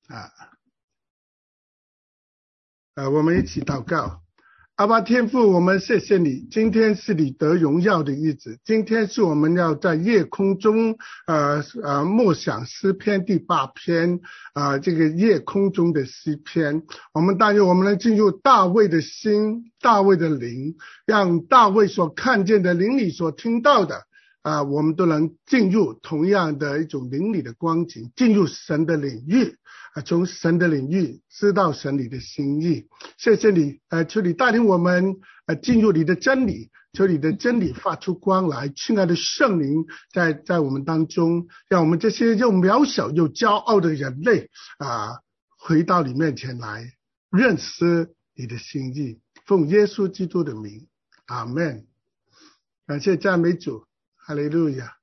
我们一起祷告。阿爸天父，我们谢谢你，今天是你得荣耀的日子，今天是我们要在夜空中默想诗篇第8篇这个夜空中的诗篇。我们但愿我们能进入大卫的心，大卫的灵，让大卫所看见的灵里所听到的我们都能进入同样的一种灵里的光景，进入神的领域，从神的领域知道神里的心意。谢谢你，求你带领我们进入你的真理，求你的真理发出光来。亲爱的圣灵，在我们当中，让我们这些又渺小又骄傲的人类回到你面前来，认识你的心意。奉耶稣基督的名，阿们。感谢赞美主。哈利路亚。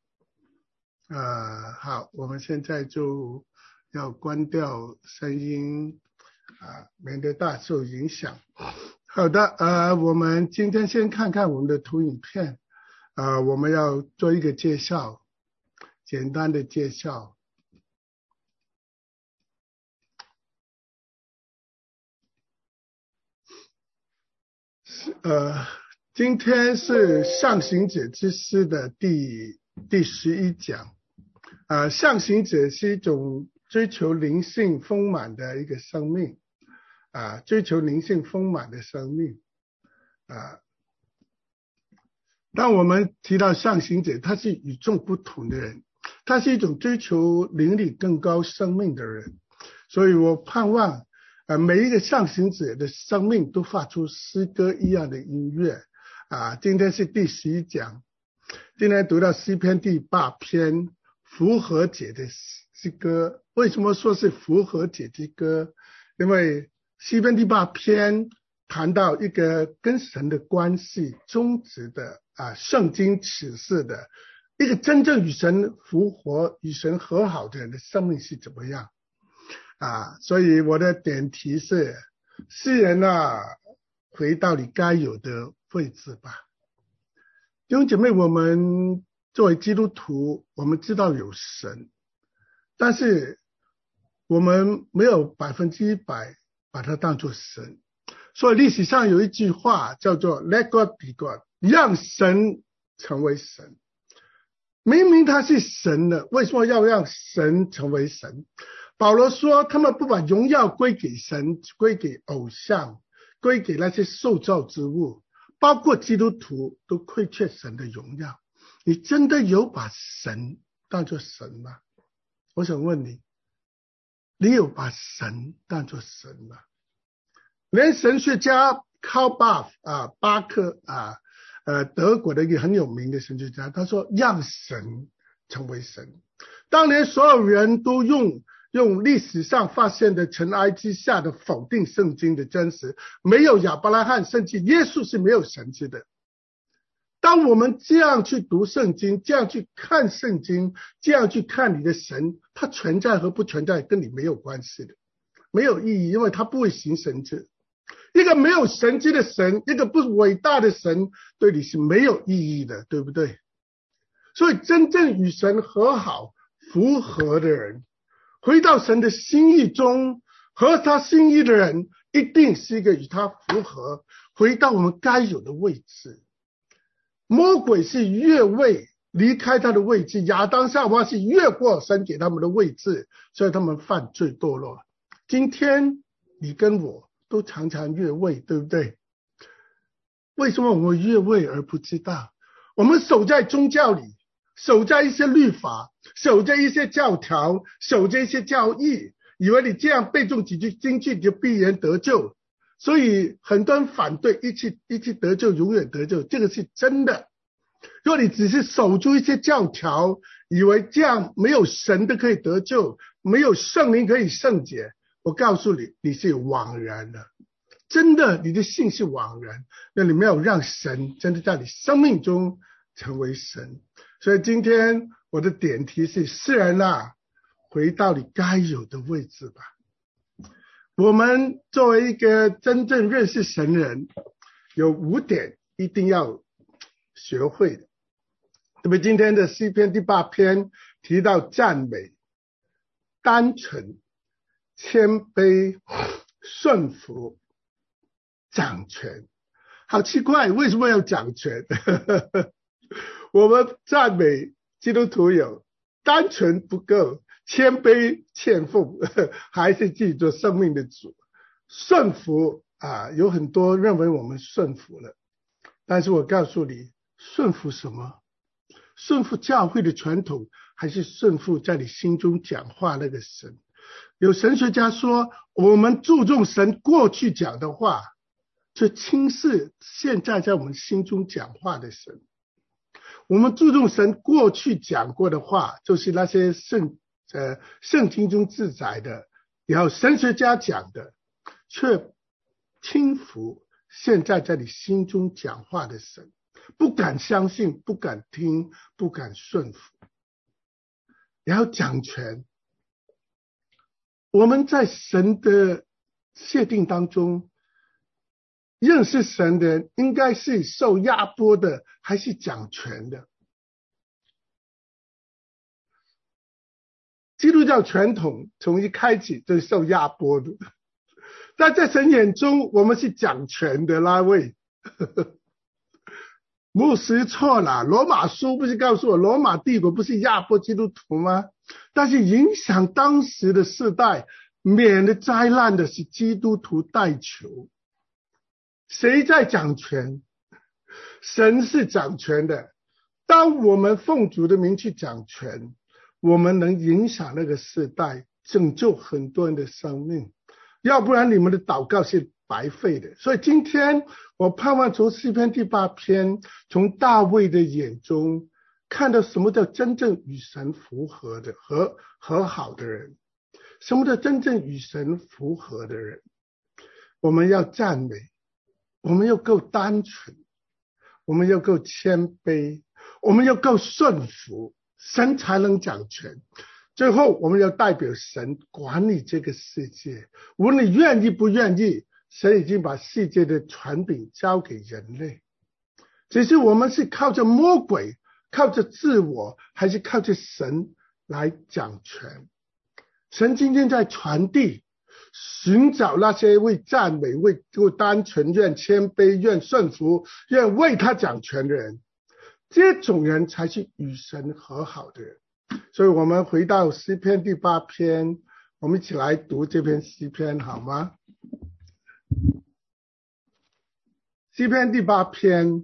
好，我们现在就要关掉声音免得大受影响。好的，我们今天先看看我们的图影片。我们要做一个介绍，简单的介绍。今天是上行者之诗的第11讲。上行者是一种追求灵性丰满的一个生命，追求灵性丰满的生命。当我们提到上行者，他是与众不同的人，他是一种追求灵里更高生命的人。所以我盼望每一个上行者的生命都发出诗歌一样的音乐。今天是第11讲，今天读到诗篇第8篇复活节的诗歌。为什么说是复活节之歌？因为诗篇第8篇谈到一个跟神的关系终止的圣经启示的一个真正与神复活与神和好的人的生命是怎么样所以我的点题是诗人回到你该有的位置吧。弟兄姐妹，我们作为基督徒，我们知道有神，但是我们没有100%把它当作神。所以历史上有一句话叫做 Let God be God， 让神成为神。明明他是神的，为什么要让神成为神？保罗说他们不把荣耀归给神，归给偶像，归给那些受造之物，包括基督徒都亏缺神的荣耀。你真的有把神当作神吗？我想问你，你有把神当作神吗？连神学家 Karl Barth 巴克德国的一个很有名的神学家，他说让神成为神。当年所有人都用历史上发现的尘埃之下的否定圣经的真实，没有亚伯拉罕甚至耶稣是没有神迹的。当我们这样去读圣经，这样去看圣经，这样去看你的神，它存在和不存在跟你没有关系的，没有意义，因为它不会行神迹。一个没有神迹的神，一个不伟大的神，对你是没有意义的，对不对？所以真正与神和好复合的人，回到神的心意中，合他心意的人，一定是一个与他复合，回到我们该有的位置。魔鬼是越位离开他的位置，亚当夏娃是越过神给他们的位置，所以他们犯罪堕落。今天你跟我都常常越位，对不对？为什么我们越位而不知道？我们守在宗教里，守在一些律法，守在一些教条，守在一些教义，以为你这样背诵几句经句就必然得救。所以很多人反对一起得救永远得救，这个是真的。如果你只是守住一些教条，以为这样没有神都可以得救，没有圣灵可以圣洁，我告诉你，你是枉然的。真的，你的信是枉然，那你没有让神真的在你生命中成为神。所以今天我的点题是诗人回到你该有的位置吧。我们作为一个真正认识神的人，有5点一定要学会的。特别今天的诗篇第8篇提到赞美、单纯、 谦卑、顺服、掌权。好奇怪，为什么要掌权？我们赞美基督徒有单纯不够，谦卑欠奉，还是记住生命的主。顺服有很多认为我们顺服了，但是我告诉你，顺服什么？顺服教会的传统，还是顺服在你心中讲话那个神？有神学家说，我们注重神过去讲的话，就轻视现在在我们心中讲话的神。我们注重神过去讲过的话，就是那些圣经中记载的，然后神学家讲的，却轻浮现在在你心中讲话的神，不敢相信，不敢听，不敢顺服，然后掌权。我们在神的界定当中，认识神的人应该是受压迫的，还是掌权的？基督教传统从一开始就是受压迫的，但在神眼中，我们是掌权的那位。牧师错了，罗马书不是告诉我，罗马帝国不是压迫基督徒吗？但是影响当时的世代，免了灾难的是基督徒代求。谁在掌权？神是掌权的。当我们奉主的名去掌权，我们能影响那个世代，拯救很多人的生命，要不然你们的祷告是白费的。所以今天我盼望从诗篇第8篇，从大卫的眼中看到什么叫真正与神符合的和好的人，什么叫真正与神符合的人。我们要赞美，我们要够单纯，我们要够谦卑，我们要够顺服，神才能掌权。最后我们要代表神管理这个世界，无论你愿意不愿意，神已经把世界的权柄交给人类，只是我们是靠着魔鬼，靠着自我，还是靠着神来掌权。神今天在传递，寻找那些为赞美、为单纯、愿谦卑、愿顺服、愿为他掌权的人，这种人才是与神和好的人。所以我们回到诗篇第8篇，我们一起来读这篇诗篇好吗？诗篇第8篇，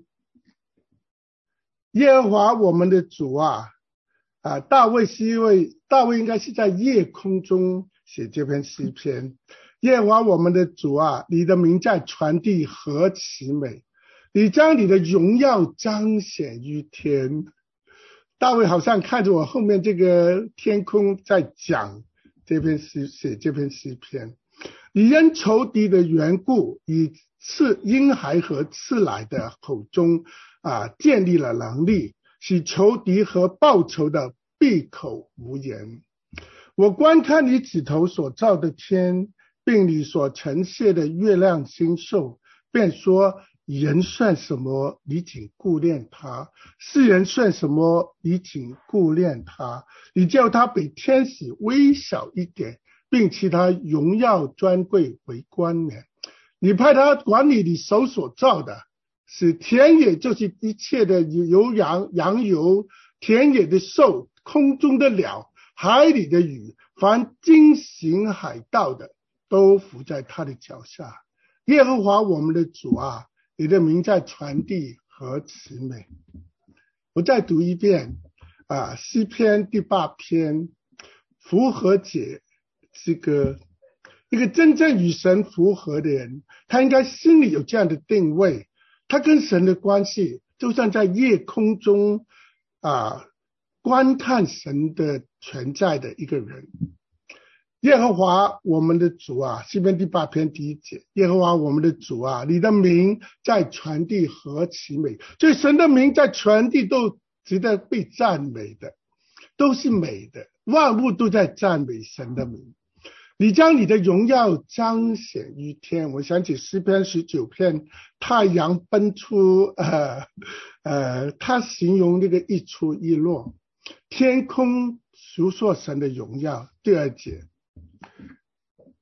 耶和华我们的主大卫应该是在夜空中写这篇诗篇。耶和华我们的主你的名在传递何其美，你将你的荣耀彰显于天。大卫好像看着我后面这个天空在讲这篇诗，写这篇诗篇。你因仇敌的缘故，以婴孩和刺来的口中建立了能力，使仇敌和报仇的闭口无言。我观看你指头所造的天，并你所呈现的月亮星宿，便说，人算什么，你仅顾念他；世人算什么，你仅顾念他。你叫他比天使微小一点，并其他荣耀尊贵为冠冕。你派他管理你手所造的，使田野，就是一切的羊油，田野的兽，空中的鸟，海里的鱼，凡经行海道的，都伏在他的脚下。耶和华我们的主你的名在传递何其美。我再读一遍诗篇第8篇，符合解这个一个真正与神符合的人，他应该心里有这样的定位，他跟神的关系就像在夜空中观看神的存在的一个人。耶和华我们的主诗篇第8篇第1节，耶和华我们的主你的名在传递何其美。所以神的名在传递都值得被赞美的，都是美的，万物都在赞美神的名。你将你的荣耀彰显于天。我想起诗篇19篇，太阳奔出他形容那个一出一落，天空述说神的荣耀。第2节，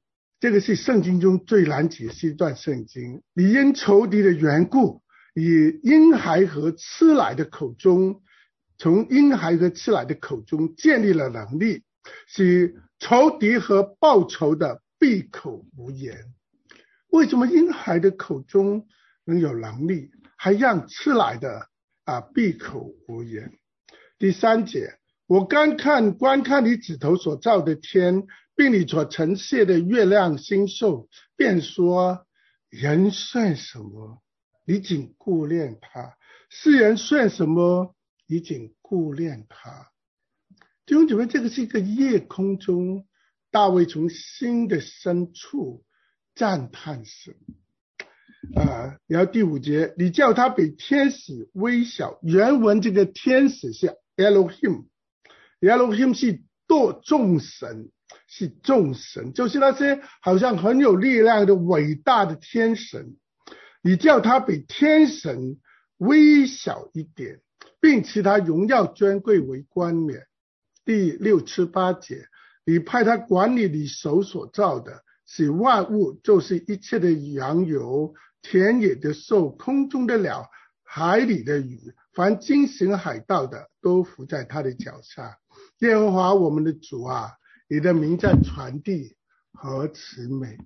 这个是圣经中最难解释一段圣经。你因仇敌的缘故，以婴孩和吃奶的口中，从婴孩和吃奶的口中建立了能力，使仇敌和报仇的闭口无言。为什么婴孩的口中能有能力，还让吃奶的闭口无言？第3节，我观看你指头所造的天，并你所陈设的月亮星宿，便说：人算什么，你仅顾念他；世人算什么，你仅顾念他。弟兄姊妹，这个是一个夜空中大卫从心的深处赞叹神。然后第5节，你叫他比天使微小。原文这个天使是 Elohim 是众神，是众神，就是那些好像很有力量的伟大的天神。你叫他比天神微小一点，并其他荣耀尊贵为冠冕。第6、7、8节，你派他管理你手所造的，使万物，就是一切的羊油、田野的兽、空中的鸟、海里的鱼，凡经行海道的，都伏在他的脚下。耶和华我们的主啊，你的名在传递何其美。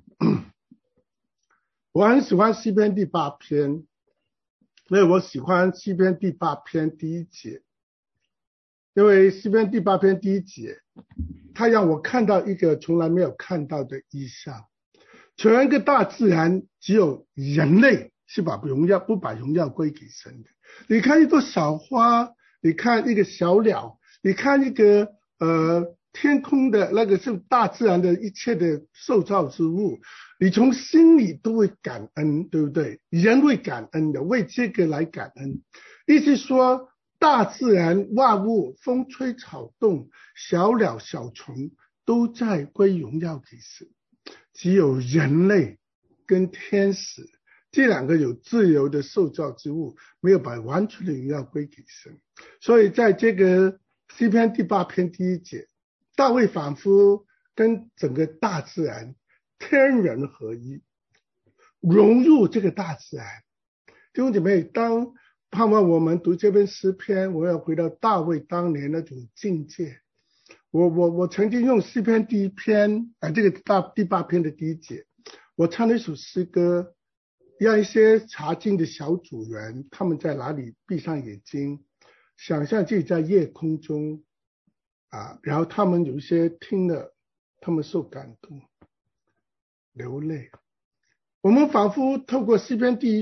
我很喜欢诗篇第8篇，因为我喜欢诗篇第8篇第1节。因为诗篇第8篇第1节，它让我看到一个从来没有看到的意象。全个大自然只有人类是不把荣耀归给神的。你看一朵小花，你看一个小鸟，你看一个天空的那个是大自然的一切的受造之物，你从心里都会感恩，对不对？人会感恩的，为这个来感恩。意思说大自然万物，风吹草动，小鸟小虫都在归荣耀给神，只有人类跟天使这2个有自由的受造之物，没有把完全的荣耀归给神。所以在这个诗篇第8篇第1节，大卫仿佛跟整个大自然天人合一，融入这个大自然。弟兄姐妹，当盼望我们读这篇诗篇，我要回到大卫当年那种境界。我曾经用诗篇第1篇这个第8篇的第1节，我唱了一首诗歌，让一些查经的小组员，他们在哪里闭上眼睛，想象自己在夜空中然后他们有一些听了，他们受感动流泪。我们仿佛透过诗篇第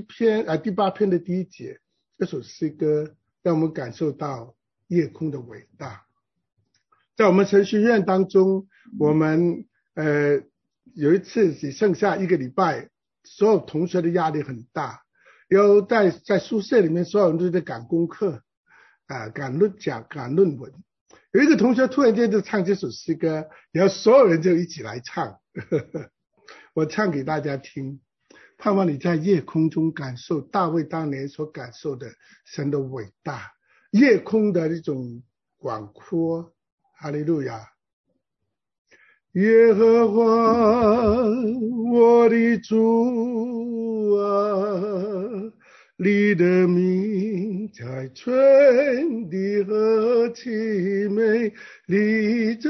8篇的第1节这首诗歌，让我们感受到夜空的伟大。在我们神学院当中，我们有一次只剩下1个礼拜，所有同学的压力很大，有在宿舍里面所有人都在赶功课赶论文。有一个同学突然间就唱这首诗歌，然后所有人就一起来唱我唱给大家听，盼望你在夜空中感受大卫当年所感受的神的伟大，夜空的一种广阔。哈利路亚！耶和华我的主啊，你的名在全地何其美，你将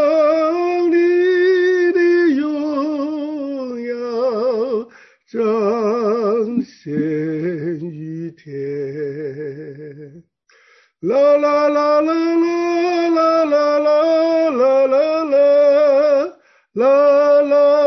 你的荣耀彰显于天。啦啦啦啦啦啦啦啦啦啦啦啦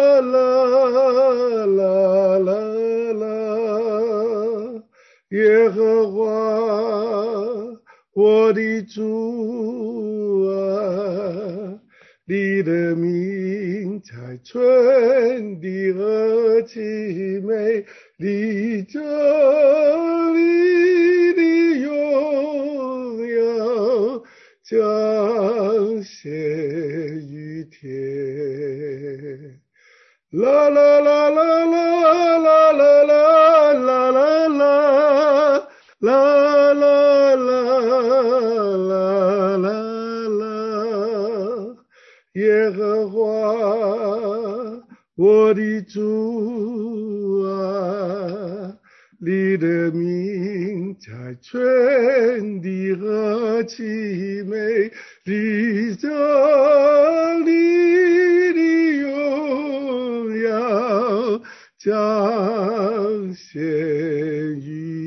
啦啦啦啦，耶和华我的主啊，你的名在全地何其美，你将你的荣耀彰显于天。啦啦啦啦啦啦啦啦啦啦啦啦啦啦啦，耶和华我的主啊，你的名在全地何其美，你将你的荣耀彰显于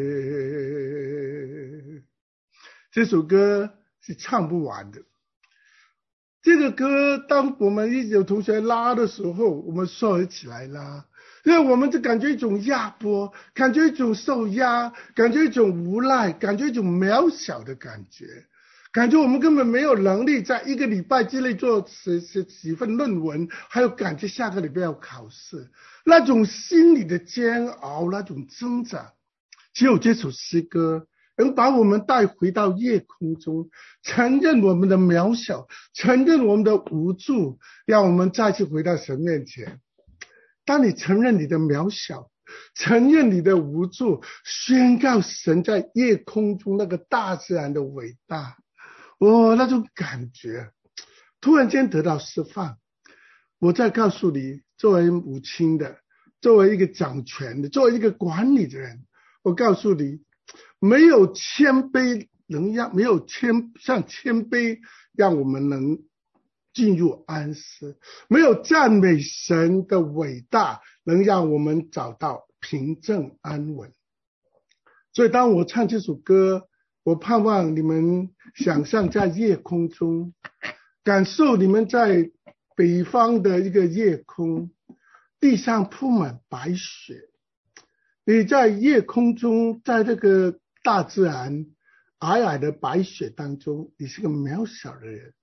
天。这首歌是唱不完的。这个歌当我们一有同学拉的时候，我们所有起来拉，因为我们就感觉一种压迫，感觉一种受压，感觉一种无奈，感觉一种渺小的感觉，感觉我们根本没有能力在一个礼拜之内做几份论文，还有感觉下个礼拜要考试，那种心理的煎熬，那种挣扎，只有这首诗歌能把我们带回到夜空中，承认我们的渺小，承认我们的无助，让我们再次回到神面前。当你承认你的渺小，承认你的无助，宣告神在夜空中那个大自然的伟大，那种感觉突然间得到释放。我再告诉你，作为母亲的，作为一个掌权的，作为一个管理的人，我告诉你，没有谦卑像谦卑让我们能进入安息，没有赞美神的伟大能让我们找到平静安稳。所以当我唱这首歌，我盼望你们想象在夜空中，感受你们在北方的一个夜空，地上铺满白雪，你在夜空中，在这个大自然皑皑的白雪当中，你是个渺小的人。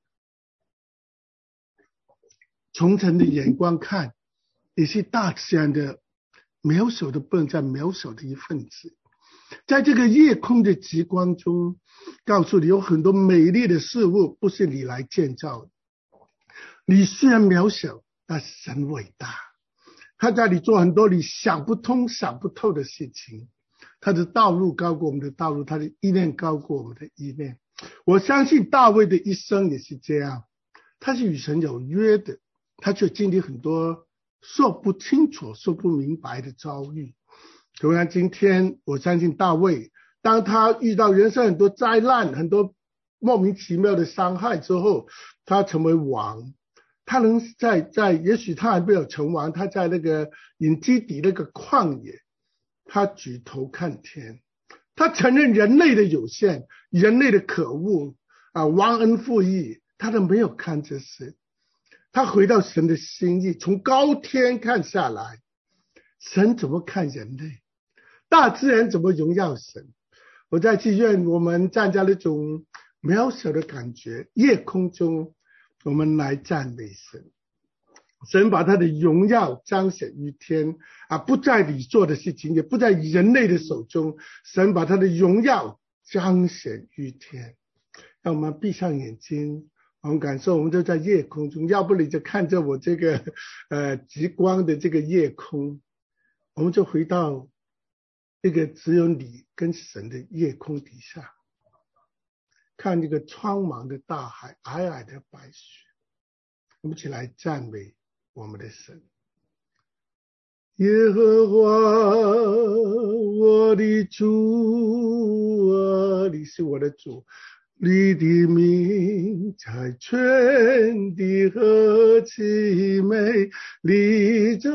从神的眼光看，你是大自然的渺小的不能再渺小的一份子。在这个夜空的极光中，告诉你有很多美丽的事物不是你来建造的。你虽然渺小，但神伟大，他在你做很多你想不通想不透的事情。他的道路高过我们的道路，他的意念高过我们的意念。我相信大卫的一生也是这样，他是与神有约的，他却经历很多说不清楚说不明白的遭遇。同样今天我相信大卫，当他遇到人生很多灾难，很多莫名其妙的伤害之后，他成为王。他能在也许他还没有成王，他在那个隐基底那个旷野，他举头看天，他承认人类的有限，人类的可恶忘恩负义，他都没有看这事。他回到神的心意，从高天看下来，神怎么看人类，大自然怎么荣耀神。我在祈愿我们站在那种渺小的感觉，夜空中我们来赞美神。神把他的荣耀彰显于天不在你做的事情，也不在人类的手中，神把他的荣耀彰显于天。让我们闭上眼睛，我们感受我们就在夜空中，要不你就看着我这个极光的这个夜空，我们就回到这个只有你跟神的夜空底下，看这个苍茫的大海，皑皑的白雪。我们一起来赞美我们的神。耶和华我的主你是我的主，你的名在全地何其美，你将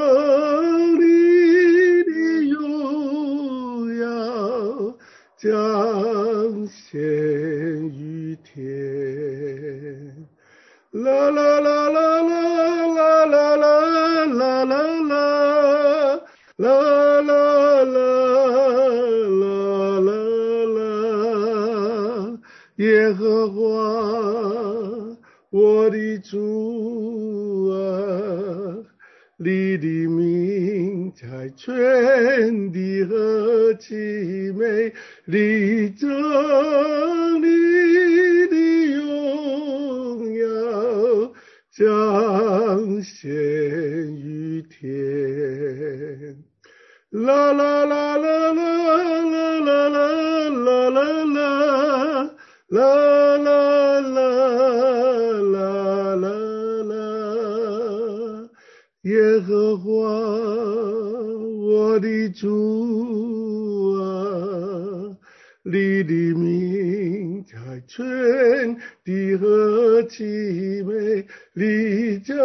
你的荣耀彰显于天。啦啦啦啦啦啦啦啦啦啦啦啦啦啦啦，耶和华我的主你的名在全地何其美，你将你的荣耀彰显于天。啦啦啦啦啦啦啦啦啦啦啦啦啦啦啦， 耶和华我的主啊，你的名在全地何其美，你将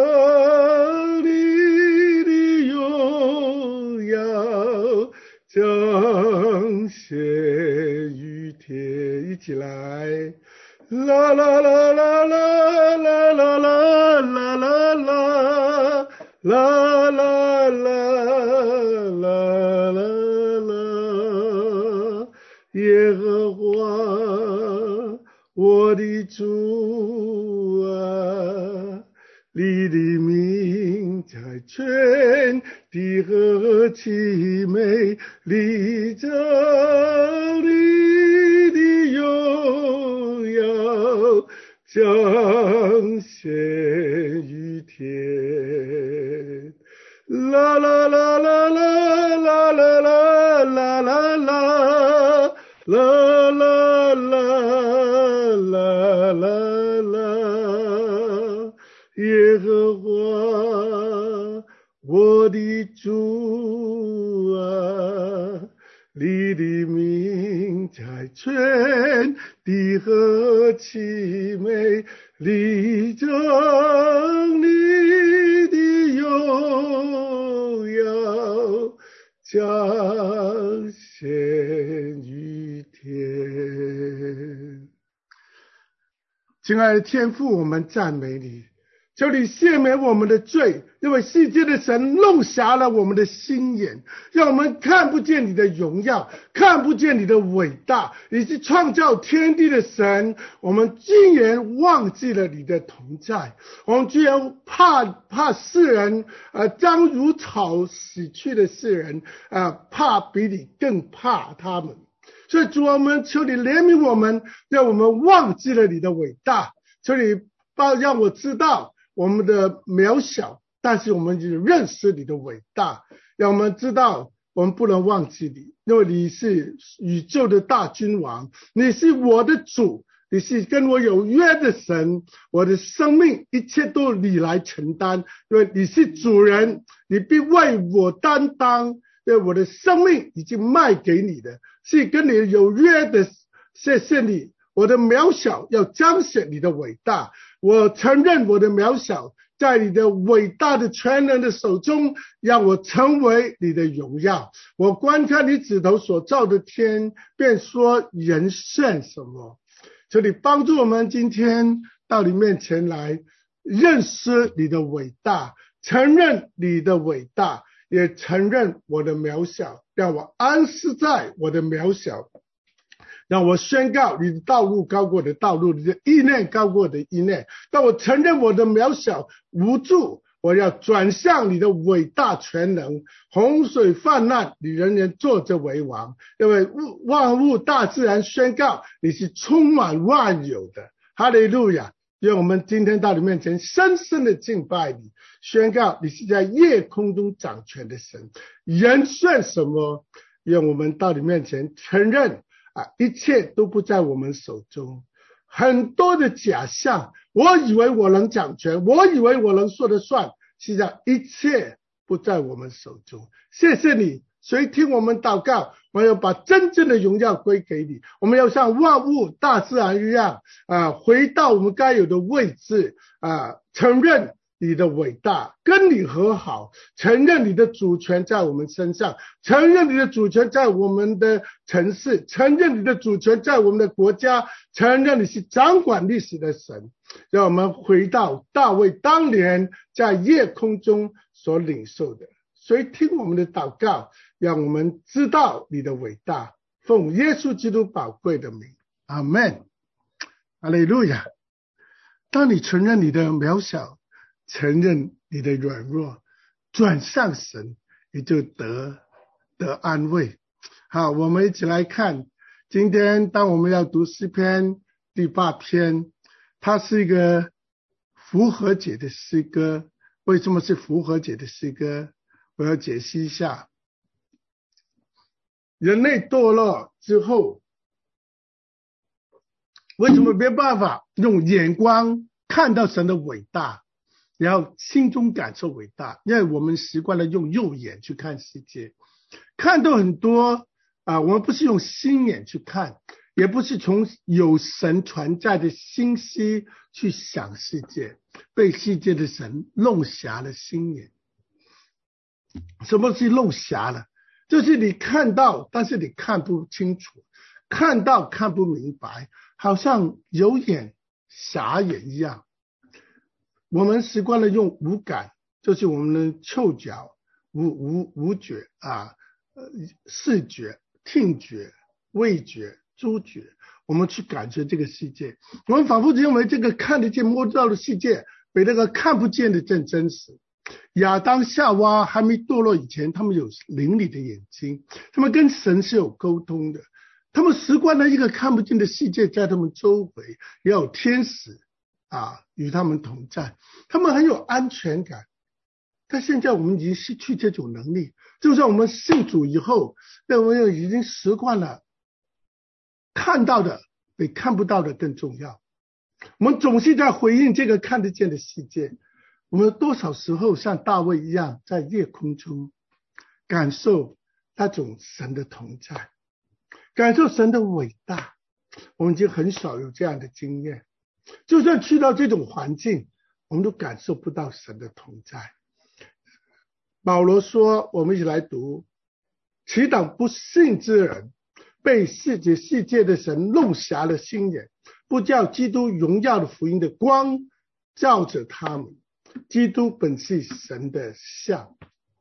你的荣耀彰显于天。一起来，啦啦啦啦啦啦啦啦啦啦啦。啦啦啦啦啦啦，耶和华我的主啊，你的名在全地何其美，你将你的荣耀彰显于天。啦啦啦啦啦啦啦啦啦啦啦啦啦啦啦，耶和华我的主啊，你的名在全地何其美，你将你的荣耀彰显于天。亲爱的天父，我们赞美你，求你赦免我们的罪，因为世界的神弄瞎了我们的心眼，让我们看不见你的荣耀，看不见你的伟大。你是创造天地的神，我们竟然忘记了你的同在，我们居然怕世人将如草死去的世人怕比你更怕他们。所以主，我们求你怜悯我们，让我们忘记了你的伟大。求你让我知道我们的渺小，但是我们就认识你的伟大，让我们知道我们不能忘记你，因为你是宇宙的大君王，你是我的主，你是跟我有约的神，我的生命一切都你来承担，因为你是主人，你必为我担当，因为我的生命已经卖给你的，是跟你有约的。谢谢你，我的渺小要彰显你的伟大，我承认我的渺小，在你的伟大的全能的手中，让我成为你的荣耀。我观看你指头所造的天，便说人算什么。求你帮助我们今天到你面前来，认识你的伟大，承认你的伟大，也承认我的渺小，让我安息在我的渺小，让我宣告你的道路高过我的道路，你的意念高过我的意念。当我承认我的渺小无助，我要转向你的伟大全能。洪水泛滥，你仍然坐着为王，因为万物大自然宣告你是充满万有的。哈利路亚！愿我们今天到你面前深深的敬拜你，宣告你是在夜空中掌权的神。人算什么？愿我们到你面前承认一切都不在我们手中。很多的假象，我以为我能掌权，我以为我能说得算，实际上一切不在我们手中。谢谢你，谁听我们祷告，我们要把真正的荣耀归给你，我们要像万物大自然一样回到我们该有的位置承认你的伟大，跟你和好，承认你的主权在我们身上，承认你的主权在我们的城市，承认你的主权在我们的国家，承认你是掌管历史的神。让我们回到大卫当年在夜空中所领受的。所以听我们的祷告，让我们知道你的伟大，奉耶稣基督宝贵的名，阿们。哈利路亚。当你承认你的渺小，承认你的软弱，转向神，你就得安慰。好，我们一起来看，今天当我们要读诗篇第8篇，它是一个复活节的诗歌。为什么是复活节的诗歌？我要解析一下。人类堕落之后，为什么没办法用眼光看到神的伟大？ 然后心中感受伟大，因为我们习惯了用右眼去看世界，看到很多我们不是用心眼去看，也不是从有神存在的信息去想世界，被世界的神弄瞎了心眼。什么是弄瞎了？就是你看到，但是你看不清楚，看到看不明白，好像有眼瞎眼一样。我们习惯了用五感，就是我们的嗅觉、五觉视觉、听觉、味觉、触觉，我们去感觉这个世界。我们仿佛认为这个看得见摸得到的世界比那个看不见的更真实。亚当夏娃还没堕落以前，他们有灵里的眼睛，他们跟神是有沟通的，他们习惯了一个看不见的世界在他们周围，也有天使与他们同在，他们很有安全感。但现在我们已经失去这种能力，就算我们信主以后，我们已经习惯了看到的比看不到的更重要。我们总是在回应这个看得见的世界，我们多少时候像大卫一样，在夜空中感受那种神的同在，感受神的伟大。我们已经很少有这样的经验，就算去到这种环境，我们都感受不到神的同在。保罗说，我们一起来读：岂等不信之人，被世界的神弄瞎了心眼，不叫基督荣耀的福音的光照着他们。基督本是神的像。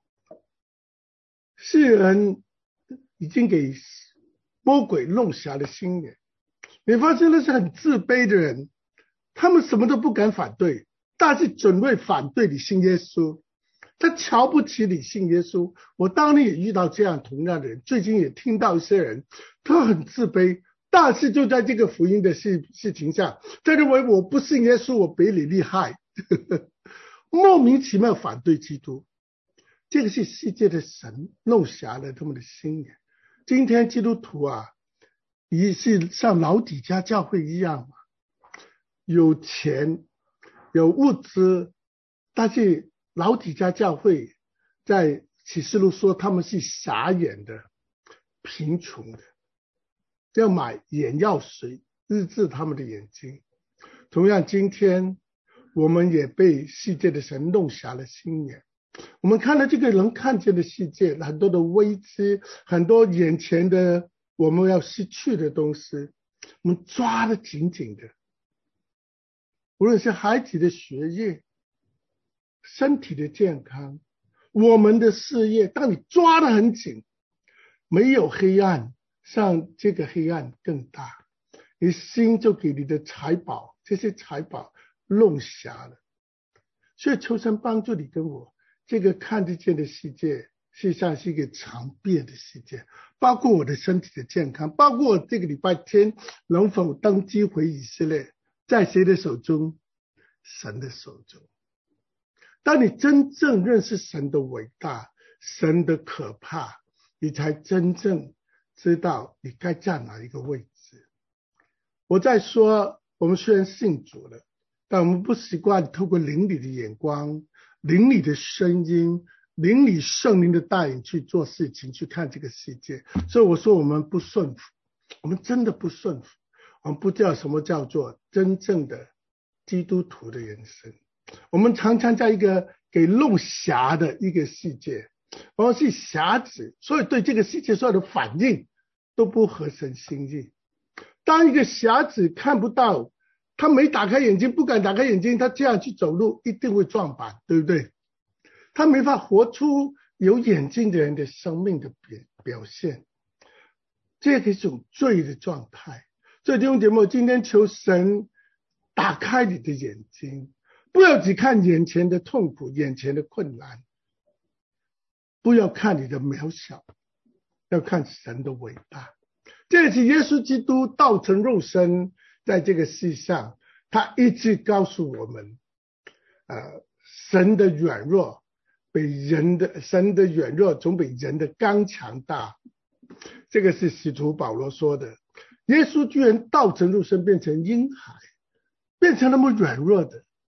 世人已经给魔鬼弄瞎了心眼，你发现那是很自卑的人，他们什么都不敢反对，但是准备反对你信耶稣，他瞧不起你信耶稣。我当年也遇到这样同样的人，最近也听到一些人，他很自卑，但是就在这个福音的事情上，他认为我不信耶稣，我比你厉害莫名其妙反对基督。这个是世界的神弄瞎了他们的心眼。今天基督徒也是像老底嘉教会一样，有钱有物资，但是老底嘉教会在启示录说他们是瞎眼的、贫穷的，要买眼药水医治他们的眼睛。同样今天我们也被世界的神弄瞎了心眼，我们看到这个能看见的世界，很多的危机，很多眼前的我们要失去的东西，我们抓得紧紧的，无论是孩子的学业、身体的健康、我们的事业，当你抓得很紧，没有黑暗像这个黑暗更大，你心就给你的财宝，这些财宝弄瞎了。所以求神帮助你跟我，这个看得见的世界实际上是一个常变的世界，包括我的身体的健康，包括我这个礼拜天能否登机回以色列，在谁的手中？神的手中。当你真正认识神的伟大，神的可怕，你才真正知道你该站哪一个位置。我在说，我们虽然信主了，但我们不习惯透过灵里的眼光、灵里的声音、灵里圣灵的带领去做事情，去看这个世界。所以我说我们不顺服，我们真的不顺服，我们不知道什么叫做真正的基督徒的人生。我们常常在一个给弄瞎的一个世界，我们是瞎子，所以对这个世界所有的反应都不合神心意。当一个瞎子看不到，他没打开眼睛，不敢打开眼睛，他这样去走路一定会撞板，对不对？他没法活出有眼睛的人的生命的表现，这个是一种罪的状态。所以弟兄姐妹，今天求神打开你的眼睛，不要只看眼前的痛苦、眼前的困难，不要看你的渺小，要看神的伟大。这是耶稣基督道成肉身在这个世上，他一直告诉我们神的软弱神的软弱总比人的刚强大。这个是使徒保罗说的。耶稣居然道成肉身变成婴孩，变成那么软弱的，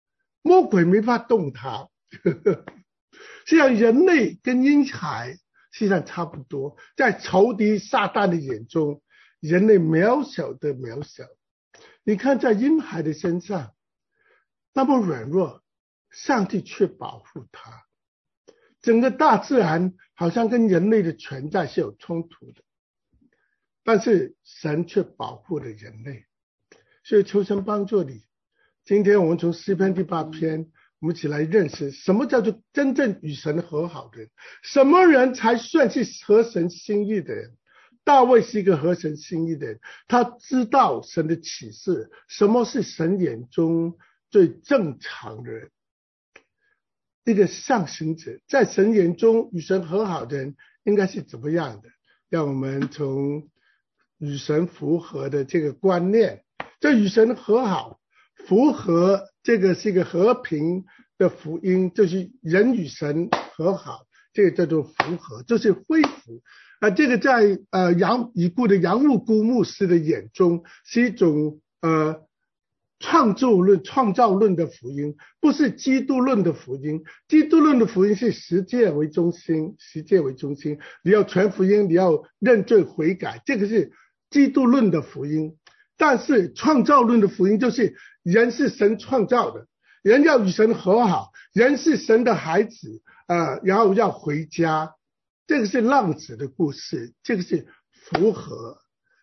魔鬼没法动他。实际上人类跟婴孩实际上差不多，在仇敌撒旦的眼中，人类渺小的渺小。你看在婴孩的身上那么软弱，上帝却保护他。整个大自然好像跟人类的存在是有冲突的，但是神却保护了人类。所以求神帮助你，今天我们从诗篇第8篇，我们一起来认识什么叫做真正与神和好的人，什么人才算是合神心意的人。大卫是一个合神心意的人，他知道神的启示，什么是神眼中最正常的人。一个上行者在神眼中与神和好的人应该是怎么样的？让我们从与神符合的这个观念，这与神和好符合，这个是一个和平的福音，就是人与神和好，这个叫做符合，就是恢复。这个在已故的杨牧姑牧师的眼中是一种创造论的福音，不是基督论的福音。基督论的福音是十诫为中心，你要传福音，你要认罪悔改，这个是基督论的福音。但是创造论的福音就是人是神创造的，人要与神和好，人是神的孩子，然后要回家。这个是浪子的故事，这个是符合，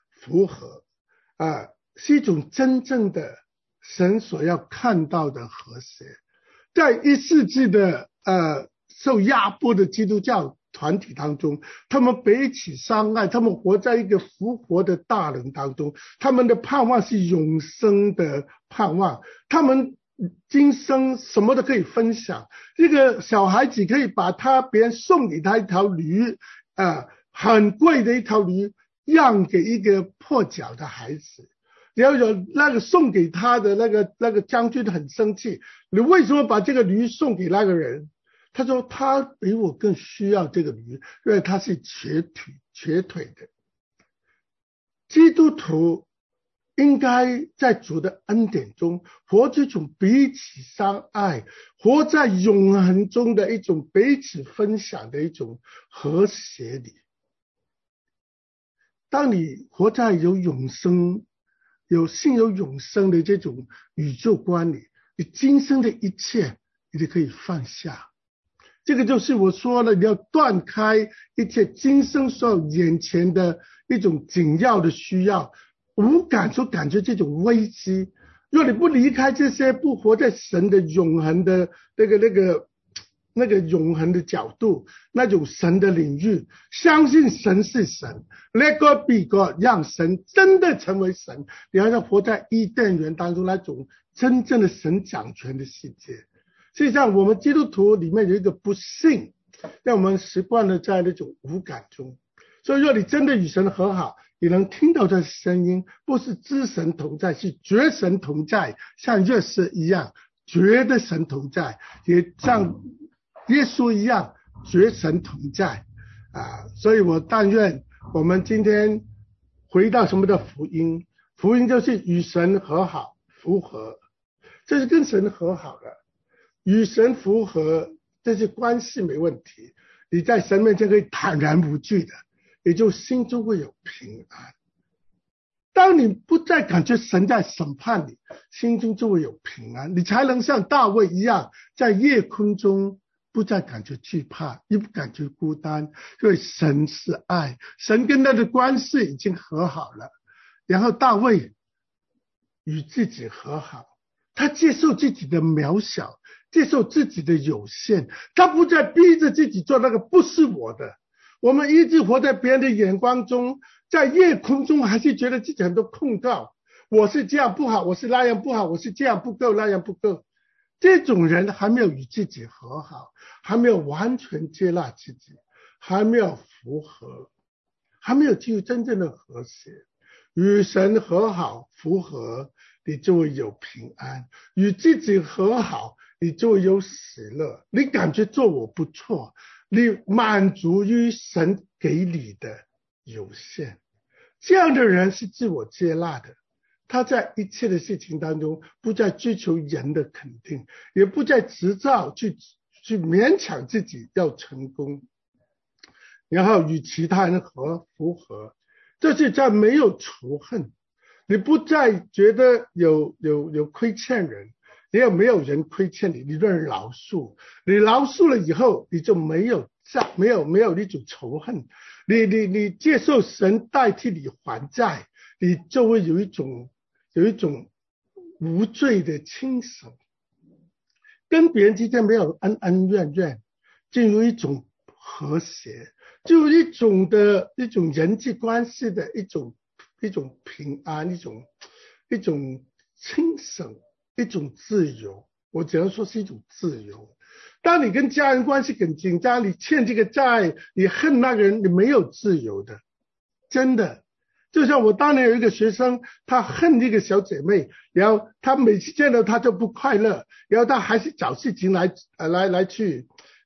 是一种真正的神所要看到的和谐。在1世纪的受压迫的基督教团体当中，他们彼此相爱，他们活在一个复活的大能当中，他们的盼望是永生的盼望，他们今生什么都可以分享。这个小孩子可以把别人送给他一条驴，很贵的一条驴，让给一个破脚的孩子。然后有那个送给他的那个将军很生气，你为什么把这个驴送给那个人？他说他比我更需要这个驴，因为他是瘸腿的。基督徒应该在主的恩典中活这种彼此相爱，活在永恒中的一种彼此分享的一种和谐里。当你活在有永生的这种宇宙观里，你今生的一切你都可以放下。这个就是我说了，你要断开一切今生所有眼前的一种紧要的需要，无感所感觉这种危机。若你不离开这些，不活在神的永恒的那个永恒的角度，那种神的领域，相信神是神 ，Let God be God， 让神真的成为神。你要活在伊甸园当中那种真正的神掌权的世界。实际上我们基督徒里面有一个不幸，让我们习惯了在那种无感中。所以若你真的与神和好，你能听到这声音，不是知神同在，是觉神同在，像约瑟一样觉得神同在，也像耶稣一样觉神同在。所以我但愿我们今天回到什么的福音，福音就是与神和好，符合，这是跟神和好的。与神符合，这些关系没问题，你在神面前可以坦然无惧的，也就心中会有平安。当你不再感觉神在审判你，心中就会有平安，你才能像大卫一样，在夜空中不再感觉惧怕，也不感觉孤单，因为神是爱，神跟他的关系已经和好了。然后大卫与自己和好，他接受自己的渺小，接受自己的有限，他不再逼着自己做那个不是我的。我们一直活在别人的眼光中，在夜空中还是觉得自己很多控告，我是这样不好，我是那样不好，我是这样不够，那样不够。这种人还没有与自己和好，还没有完全接纳自己，还没有符合，还没有进入真正的和谐。与神和好符合，你就会有平安；与自己和好，你就会有喜乐。你感觉做我不错，你满足于神给你的有限。这样的人是自我接纳的， 他在一切的事情当中不再追求人的肯定，也不再执照去勉强自己要成功，然后与其他人符合，这是在没有仇恨，你不再觉得有亏欠人，也没有人亏欠你，你认饶恕，你饶恕了以后，你就没有那种仇恨，你接受神代替你还债，你就会有一种无罪的清醒，跟别人之间没有恩恩怨怨，进入一种和谐，就一种人际关系的一种平安，一种清醒，一种自由。我只能说是一种自由。当你跟家人关系很紧张，你欠这个债，你恨那个人，你没有自由的，真的。就像我当年有一个学生，他恨这个小姐妹，然后他每次见到她就不快乐，然后他还是找事情来去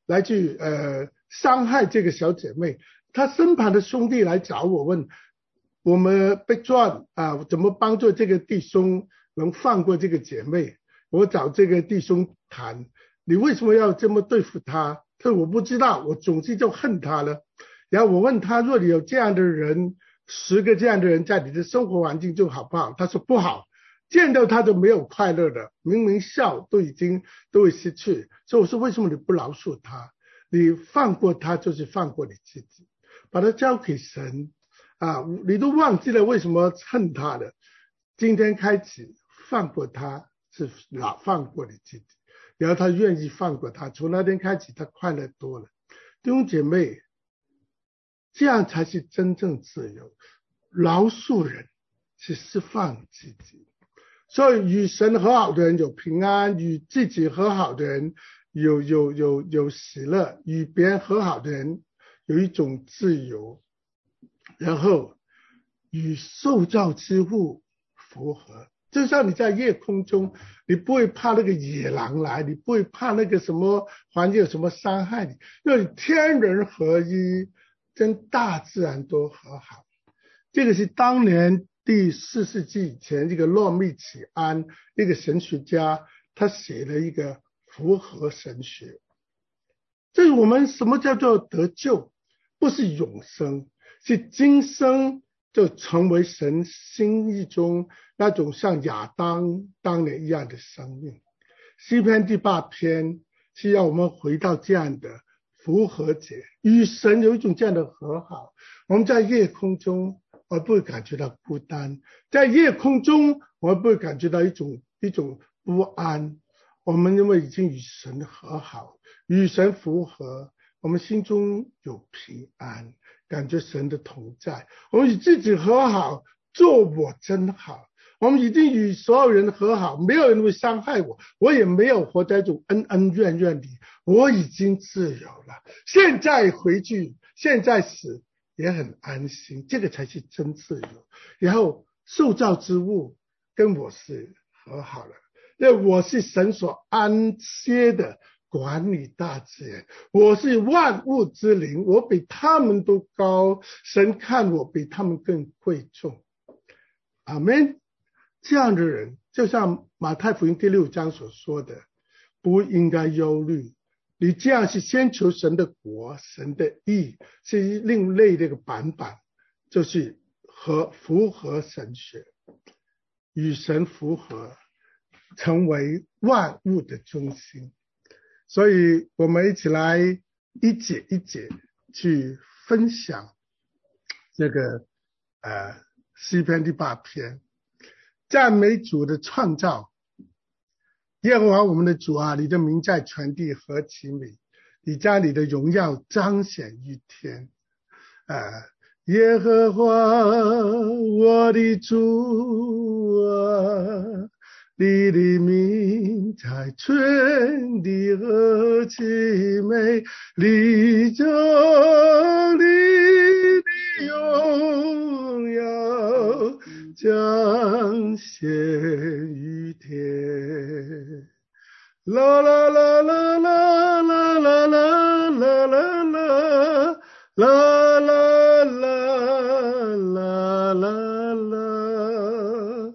伤害这个小姐妹。他身旁的兄弟来找我问，我们被赚怎么帮助这个弟兄能放过这个姐妹？我找这个弟兄谈，你为什么要这么对付他？他说我不知道，我总之就恨他了。然后我问他，若你有这样的人，10个这样的人在你的生活环境中好不好？他说不好，见到他都没有快乐的，明明笑都会失去。所以我说为什么你不饶恕他？你放过他就是放过你自己，把他交给神你都忘记了为什么恨他了。今天开始放过他，是放过你自己，然后他愿意放过他，从那天开始他快乐多了。弟兄姐妹，这样才是真正自由。饶恕人是释放自己，所以与神和好的人有平安，与自己和好的人有喜乐，与别人和好的人有一种自由，然后与受造之物符合。就像你在夜空中，你不会怕那个野狼来，你不会怕那个什么环境有什么伤害你，因为天人合一，跟大自然都和好。这个是当年第4世纪以前，这个洛密启安一个神学家，他写了一个符合神学。这是我们什么叫做得救？不是永生，是今生就成为神心意中那种像亚当当年一样的生命。诗篇第8篇是要我们回到这样的复合节，与神有一种这样的和好。我们在夜空中，我不会感觉到孤单，在夜空中我不会感觉到一种不安。我们因为已经与神和好，与神复合，我们心中有平安，感觉神的同在。我们与自己和好，做我真好。我们已经与所有人和好，没有人会伤害我，我也没有活在一种恩恩怨怨里，我已经自由了。现在回去，现在死也很安心，这个才是真自由。然后受造之物跟我是和好了，因为我是神所安歇的，管理大自然，我是万物之灵，我比他们都高，神看我比他们更贵重。阿们。这样的人就像马太福音第6章所说的，不应该忧虑。你这样是先求神的国，神的义，是另类的一个版本，就是符合神学，与神符合，成为万物的中心。所以我们一起来一节一节去分享这个诗篇第8篇。赞美主的创造，耶和华我们的主啊，你的名在全地何其美，你将你的荣耀彰显于天。耶和华我的主啊，你的名在全地何其美，你将你的荣耀彰显于天。啦啦啦啦啦啦啦啦啦啦啦啦啦啦啦啦，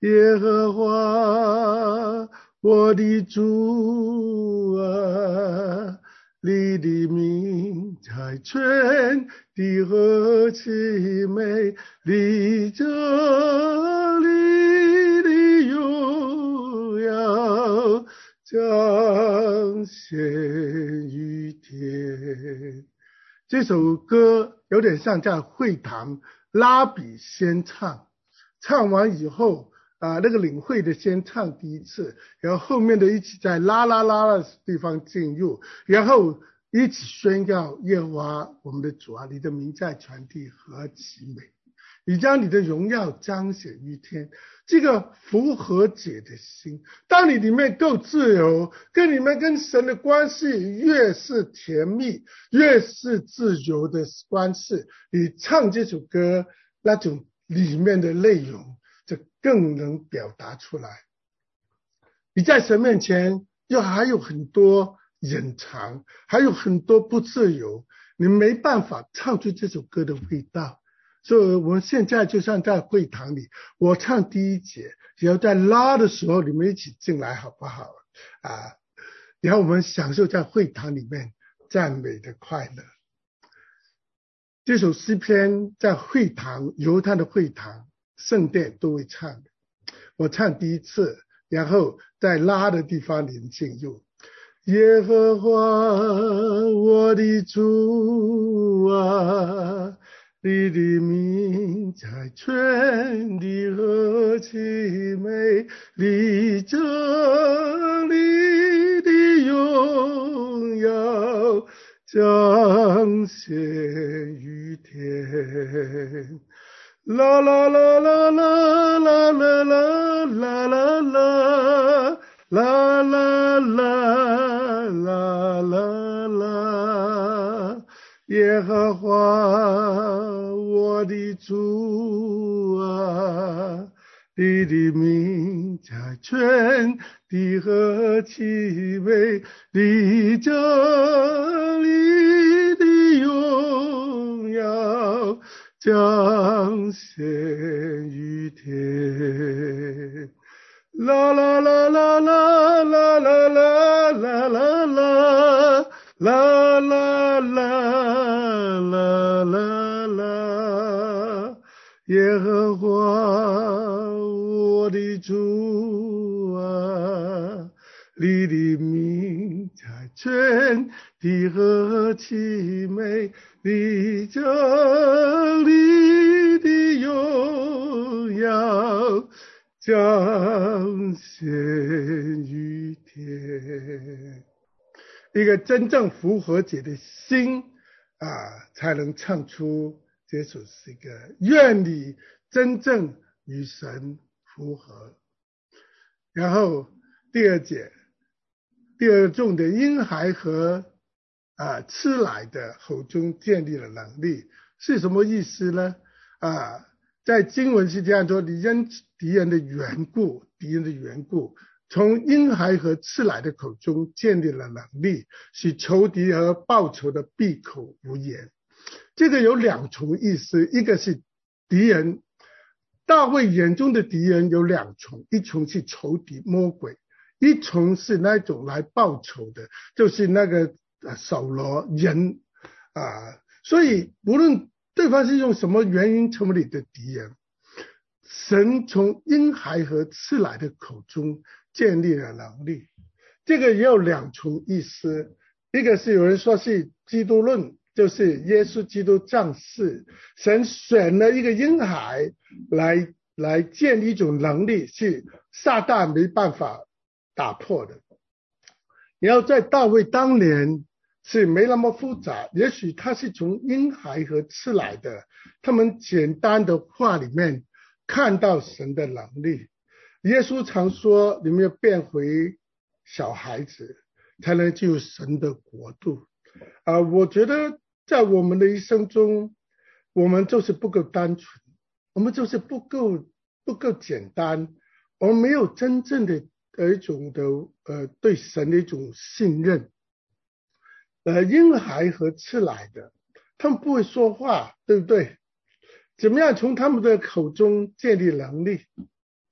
耶和华我的主啊，你的名在全地何其美，你这里的荣耀彰显于天。这首歌有点像在会堂拉比先唱，唱完以后那个领会的先唱第一次，然后后面的一起在啦啦啦的地方进入，然后一起宣告耶和华我们的主啊，你的名在全地何其美，你将你的荣耀彰显于天。这个复和解的心，当你里面够自由，跟神的关系越是甜蜜，越是自由的关系，你唱这首歌那种里面的内容就更能表达出来。你在神面前又还有很多隐藏，还有很多不自由，你没办法唱出这首歌的味道。所以我们现在就像在会堂里，我唱第一节，然后在拉的时候你们一起进来好不好然后我们享受在会堂里面赞美的快乐。这首诗篇在会堂，犹太的会堂圣殿都会唱的，我唱第一次，然后在拉的地方连进入。耶和华我的主啊，你的名在全地何其美，你这里的荣耀彰显于天。啦啦啦啦啦啦啦啦啦啦啦啦啦啦啦啦，耶和华我的主啊，你的名在全地何其美，你这里的荣耀彰显于天。啦啦啦啦啦啦啦啦啦啦啦啦啦啦啦啦，耶和华我的主啊，你的名在全地何其美，你这里的荣耀彰显于天。一个真正复和解的心才能唱出这首诗歌。愿你真正与神复和。然后第二节，第二重点，婴孩和吃奶的口中建立了能力，是什么意思呢？在经文是这样说，你因敌人的缘故，从婴孩和吃奶的口中建立了能力，使仇敌和报仇的闭口无言。这个有两重意思，一个是敌人，大卫眼中的敌人有两重，一重是仇敌魔鬼，一重是那种来报仇的，就是那个扫罗人所以无论对方是用什么原因成为你的敌人，神从婴孩和吃奶的口中建立了能力。这个也有两重意思，一个是有人说是基督论，就是耶稣基督降世，神选了一个婴孩来建立一种能力，是撒旦没办法打破的。然后在大卫当年是没那么复杂，也许他是从婴孩和吃奶的他们简单的话里面看到神的能力。耶稣常说你们要变回小孩子，才能进入神的国度。我觉得在我们的一生中，我们就是不够单纯，我们就是不够简单，我们没有真正的一种的对神的一种信任。婴孩和吃奶的，他们不会说话，对不对？怎么样从他们的口中建立能力？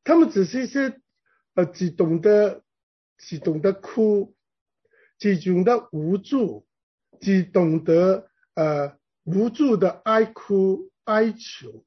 他们只是一些只懂得哭，只懂得无助，只懂得无助的哀哭哀求，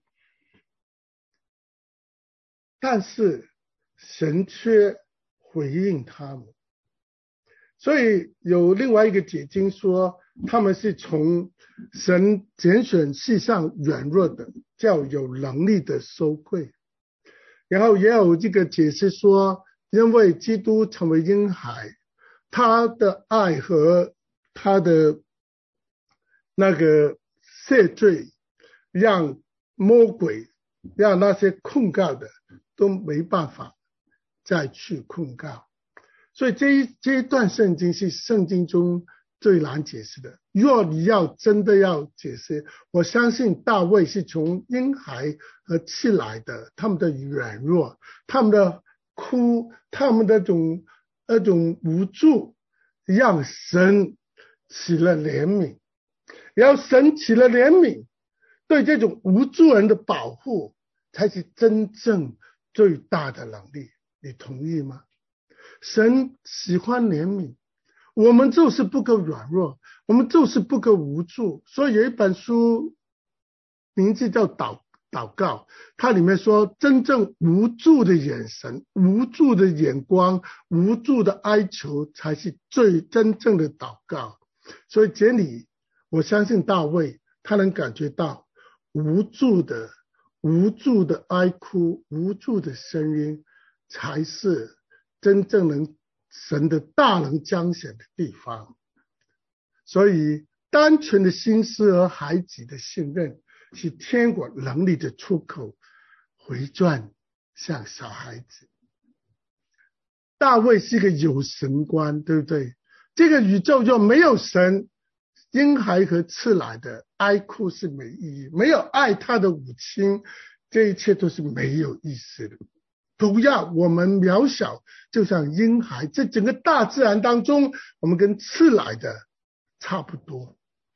但是神却回应他们。所以有另外一个解经说，他们是从神拣选世上软弱的，叫有能力的羞愧。然后也有这个解释说，因为基督成为婴孩，他的爱和他的那个赦罪，让魔鬼，让那些控告的都没办法再去控告。所以这一段圣经是圣经中最难解释的。若你真的要解释，我相信大卫是从婴孩而起来的，他们的软弱，他们的哭，他们的那种无助，让神起了怜悯，然后神起了怜悯，对这种无助人的保护才是真正最大的能力。你同意吗？神喜欢怜悯，我们就是不够软弱，我们就是不够无助。所以有一本书名字叫祷告，它里面说，真正无助的眼神，无助的眼光，无助的哀求，才是最真正的祷告。所以这里我相信大卫他能感觉到无助的哀哭，无助的声音，才是真正能神的大能彰显的地方。所以单纯的心思和孩子的信任是天国能力的出口，回转向小孩子。大卫是个有神观，对不对？这个宇宙若没有神，婴孩和赐来的哀哭是没意义，没有爱他的母亲，这一切都是没有意思的。同样我们渺小，就像婴孩，在整个大自然当中，我们跟赐来的差不多。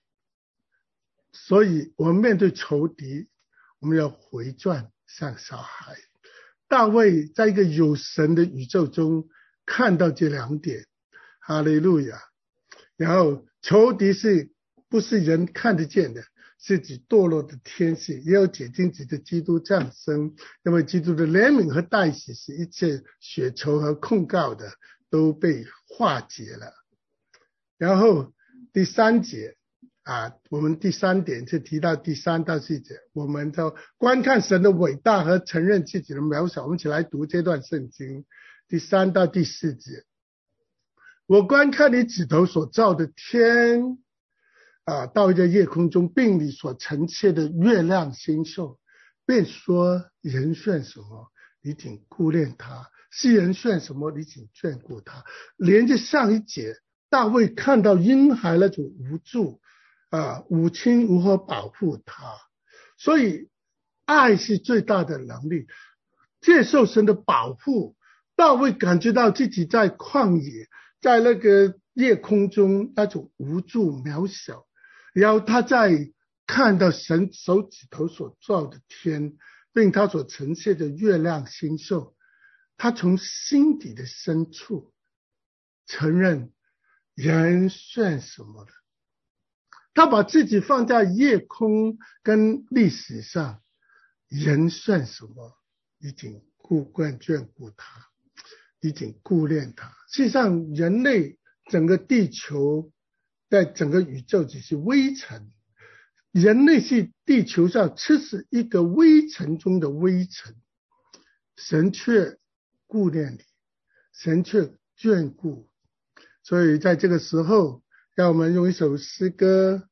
所以我们面对仇敌，我们要回转向小孩。大卫在一个有神的宇宙中看到这两点，哈利路亚。然后仇敌不是人看得见的，是指堕落的天使，也有解经指的基督降生，因为基督的怜悯和代洗使一切血仇和控告的都被化解了。然后第三节我们第三点就提到第3到4节，我们就观看神的伟大和承认自己的渺小。我们一起来读这段圣经第3到第4节。我观看你指头所造的天到一个夜空中，并你所陈切的月亮星宿，便说人算什么，你仅顾念他；世人算什么，你仅眷顾他。连着上一节，大卫看到婴孩那种无助母亲如何保护他。所以爱是最大的能力，接受神的保护。大卫感觉到自己在旷野，在那个夜空中那种无助渺小，然后他在看到神手指头所造的天，并他所呈现的月亮星宿，他从心底的深处承认人算什么的。他把自己放在夜空跟历史上，人算什么，已经眷顾他，已经顾念他。事实上人类整个地球在整个宇宙只是微尘，人类是地球上只是一个微尘中的微尘，神却顾念你，神却眷顾。所以在这个时候，让我们用一首诗歌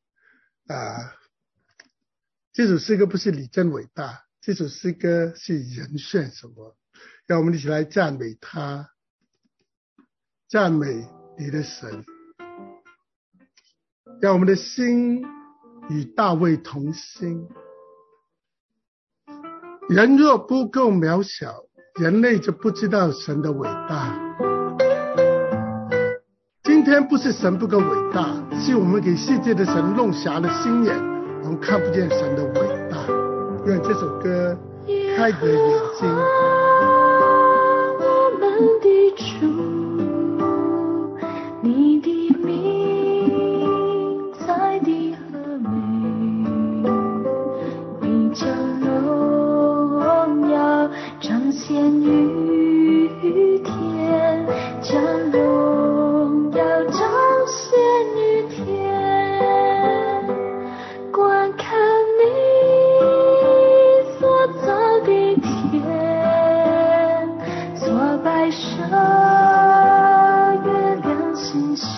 这首诗歌不是你真伟大，这首诗歌是人算什么。让我们一起来赞美他，赞美你的神。让我们的心与大卫同心。人若不够渺小，人类就不知道神的伟大。今天不是神不够伟大，是我们给世界的神弄瞎了心眼，我们看不见神的伟大。愿这首歌开你的眼睛。 的主，你的名在地和美，你将荣耀彰显于天，将荣耀彰显于天，观看你所造的天，所摆设月亮星宿，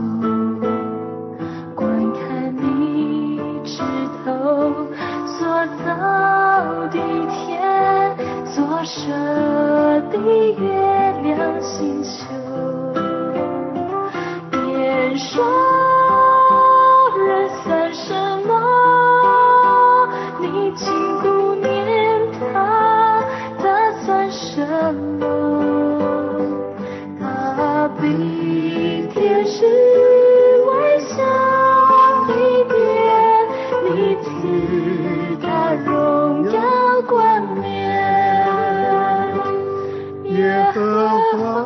观看你指头所造的天，所设的月亮星宿，别说人算什么，你经不念他算什么？他比天使微小一点，你赐他荣耀冠冕。耶和华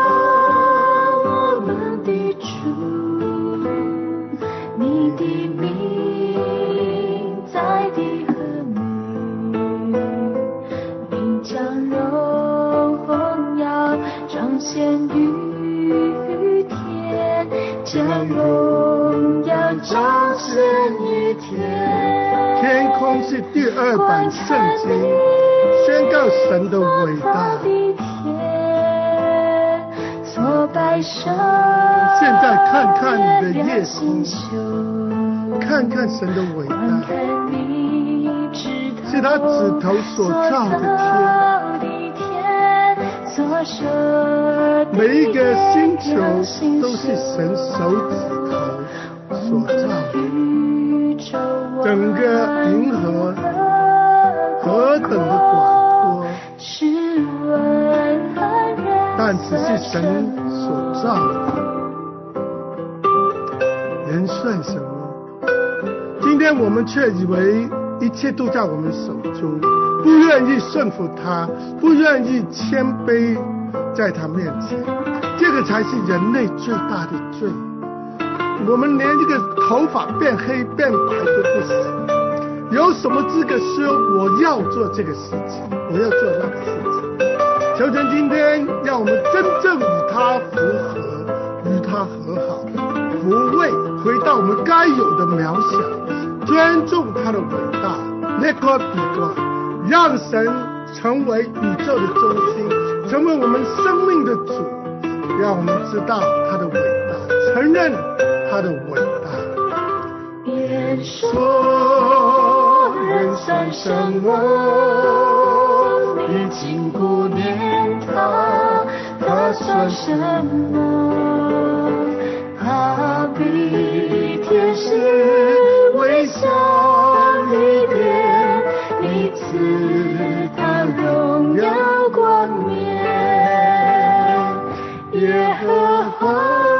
我们的主，你的名在地和美，并将荣耀彰显于天，将荣耀彰显于天。 天空是第2版圣经，宣告神的伟大。现在看看你的夜空，看看神的伟大，是他指头所造的天，每一个星球都是神手指头所造的，整个银河何等的广阔，但只是神所造的。人算什么？今天我们却以为一切都在我们手中，不愿意顺服他，不愿意谦卑在他面前，这个才是人类最大的罪。我们连这个头发变黑变白都不行，有什么资格说我要做这个事情，我要做那个事情？求神今天让我们真正与他符合，与他和好，不为回到我们该有的渺小，尊重他的伟大，那个比光，让神成为宇宙的中心，成为我们生命的主，让我们知道他的伟大，承认他的伟大。 别说人算什么，你经不念他算什么？他比天使微小一点，你赐他荣耀冠冕。耶和华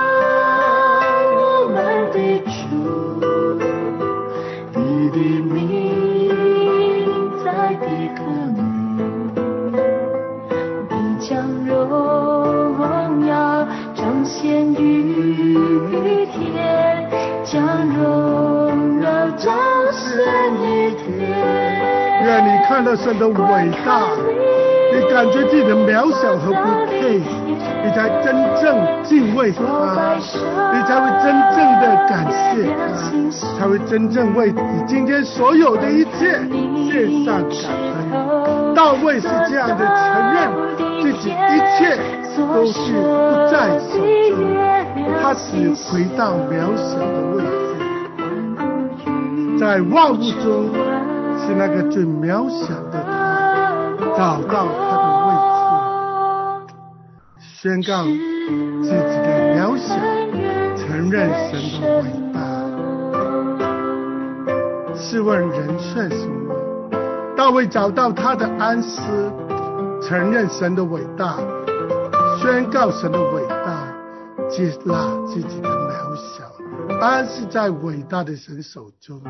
我们的主，你的名在地可美，你将荣耀彰显于天，将荣耀彰显于天。 愿你看到神的伟大，你感觉自己的渺小和不配，你才真正敬畏他，你才会真正的感谢他，才会真正为你今天所有的一切献上感恩。大卫是这样的承认自己一切都是不在手中，他只回到渺小的位置，在万物中是那个最渺小的他，找到他的位置，宣告自己的渺小，承认神的伟大。试问人算什么？大卫找到他的安息，承认神的伟大，宣告神的伟大，接纳自己的渺小，安息在伟大的神手中。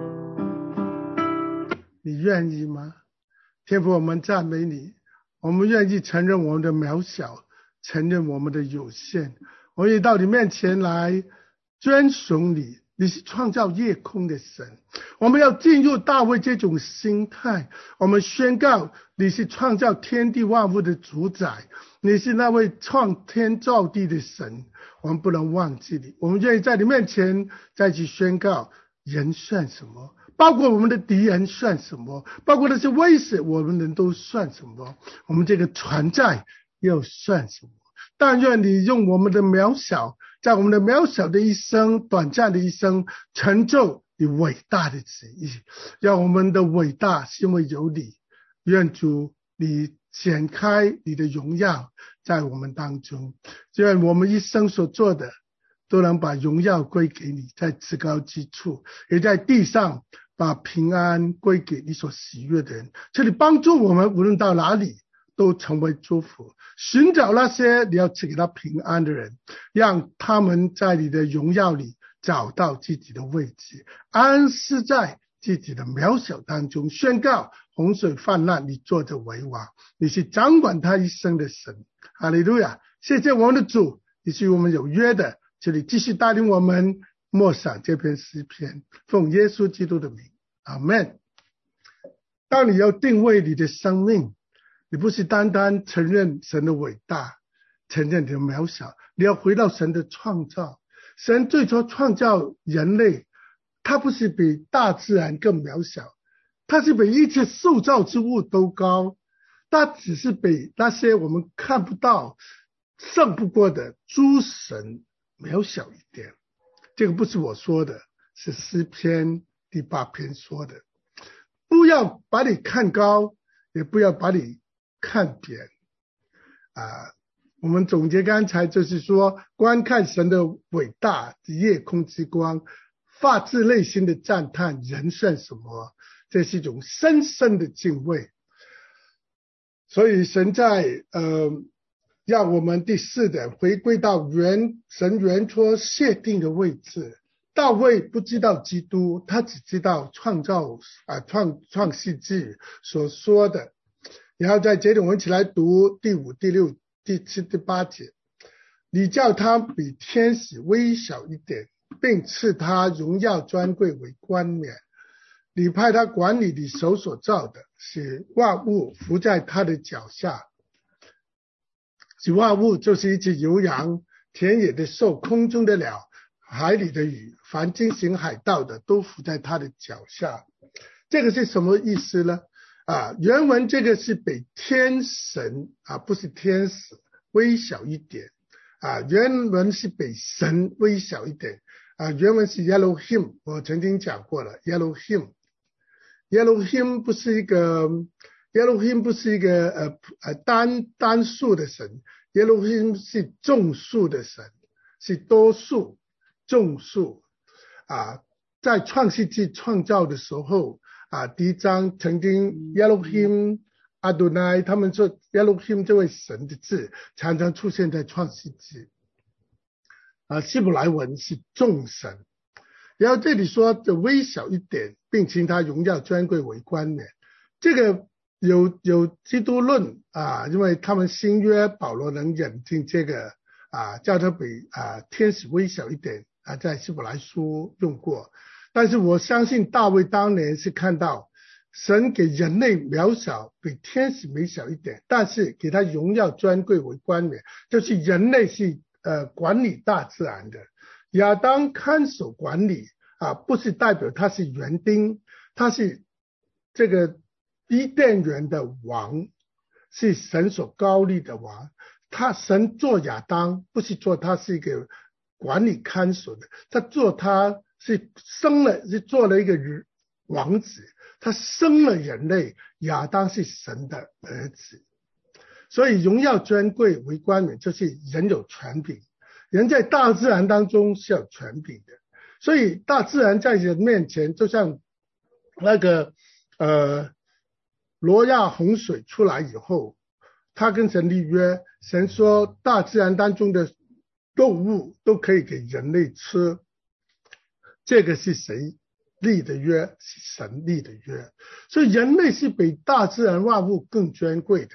你愿意吗？天父，我们赞美你，我们愿意承认我们的渺小， 承认我们的有限，我们也到你面前来尊崇你。你是创造夜空的神，我们要进入大卫这种心态，我们宣告你是创造天地万物的主宰，你是那位创天造地的神，我们不能忘记你。我们愿意在你面前再去宣告，人算什么，包括我们的敌人算什么，包括那些威胁我们的人都算什么，我们这个存在又算什么。但愿你用我们的渺小，在我们的渺小的一生，短暂的一生，成就你伟大的旨意，让我们的伟大是因为有你。愿主你显开你的荣耀在我们当中，愿我们一生所做的都能把荣耀归给你，在至高之处，也在地上把平安归给你所喜悦的人。求你帮助我们，无论到哪里都成为祝福，寻找那些你要赐给他平安的人，让他们在你的荣耀里找到自己的位置，安息在自己的渺小当中，宣告洪水泛滥，你坐着为王，你是掌管他一生的神。哈利路亚！谢谢我们的主，你是我们有约的，求你继续带领我们默想这篇诗篇，奉耶稣基督的名，阿们。当你要定位你的生命，你不是单单承认神的伟大，承认你的渺小，你要回到神的创造。神最初创造人类，他不是比大自然更渺小，他是比一切受造之物都高，他只是比那些我们看不到胜不过的诸神渺小一点。这个不是我说的，是诗篇第8篇说的。不要把你看高，也不要把你看扁我们总结刚才就是说，观看神的伟大，夜空之光，发自内心的赞叹人算什么，这是一种深深的敬畏。所以神在让我们第4点回归到神原初设定的位置。大卫不知道基督，他只知道创世纪所说的。然后在这里我们一起来读第5、第6、第7、第8节。你叫他比天使微小一点，并赐他荣耀尊贵为冠冕。你派他管理你手所造的，使万物伏在他的脚下。使万物就是一只牛羊，田野的兽，空中的鸟，海里的鱼，凡经行海道的都伏在他的脚下。这个是什么意思呢？原文这个是比天神不是天使微小一点原文是比神微小一点原文是 Elohim， 我曾经讲过了 Elohim 不是一个单数的神， Elohim 是众数的神，是多数众数在创世纪创造的时候第1章曾经 Elohim Adonai， 他们说 Elohim 这位神的字常常出现在创世纪希伯来文是众神。然后这里说的微小一点，并称他荣耀尊贵为冠冕，这个有基督论因为他们新约保罗能引进这个叫他比天使微小一点在希伯来书用过。但是我相信大卫当年是看到神给人类渺小，比天使微小一点，但是给他荣耀尊贵为冠冕，就是人类是管理大自然的。亚当看守管理不是代表他是园丁，他是这个伊甸园的王，是神所高立的王。神做亚当不是做他是一个管理看守的，他是做了一个王子，他生了人类，亚当是神的儿子。所以荣耀尊贵为冠冕，就是人有权柄，人在大自然当中是有权柄的。所以大自然在人面前，就像那个挪亚洪水出来以后，他跟神立约，神说大自然当中的动物都可以给人类吃，这个是谁立的约？是神立的约。所以人类是比大自然万物更尊贵的。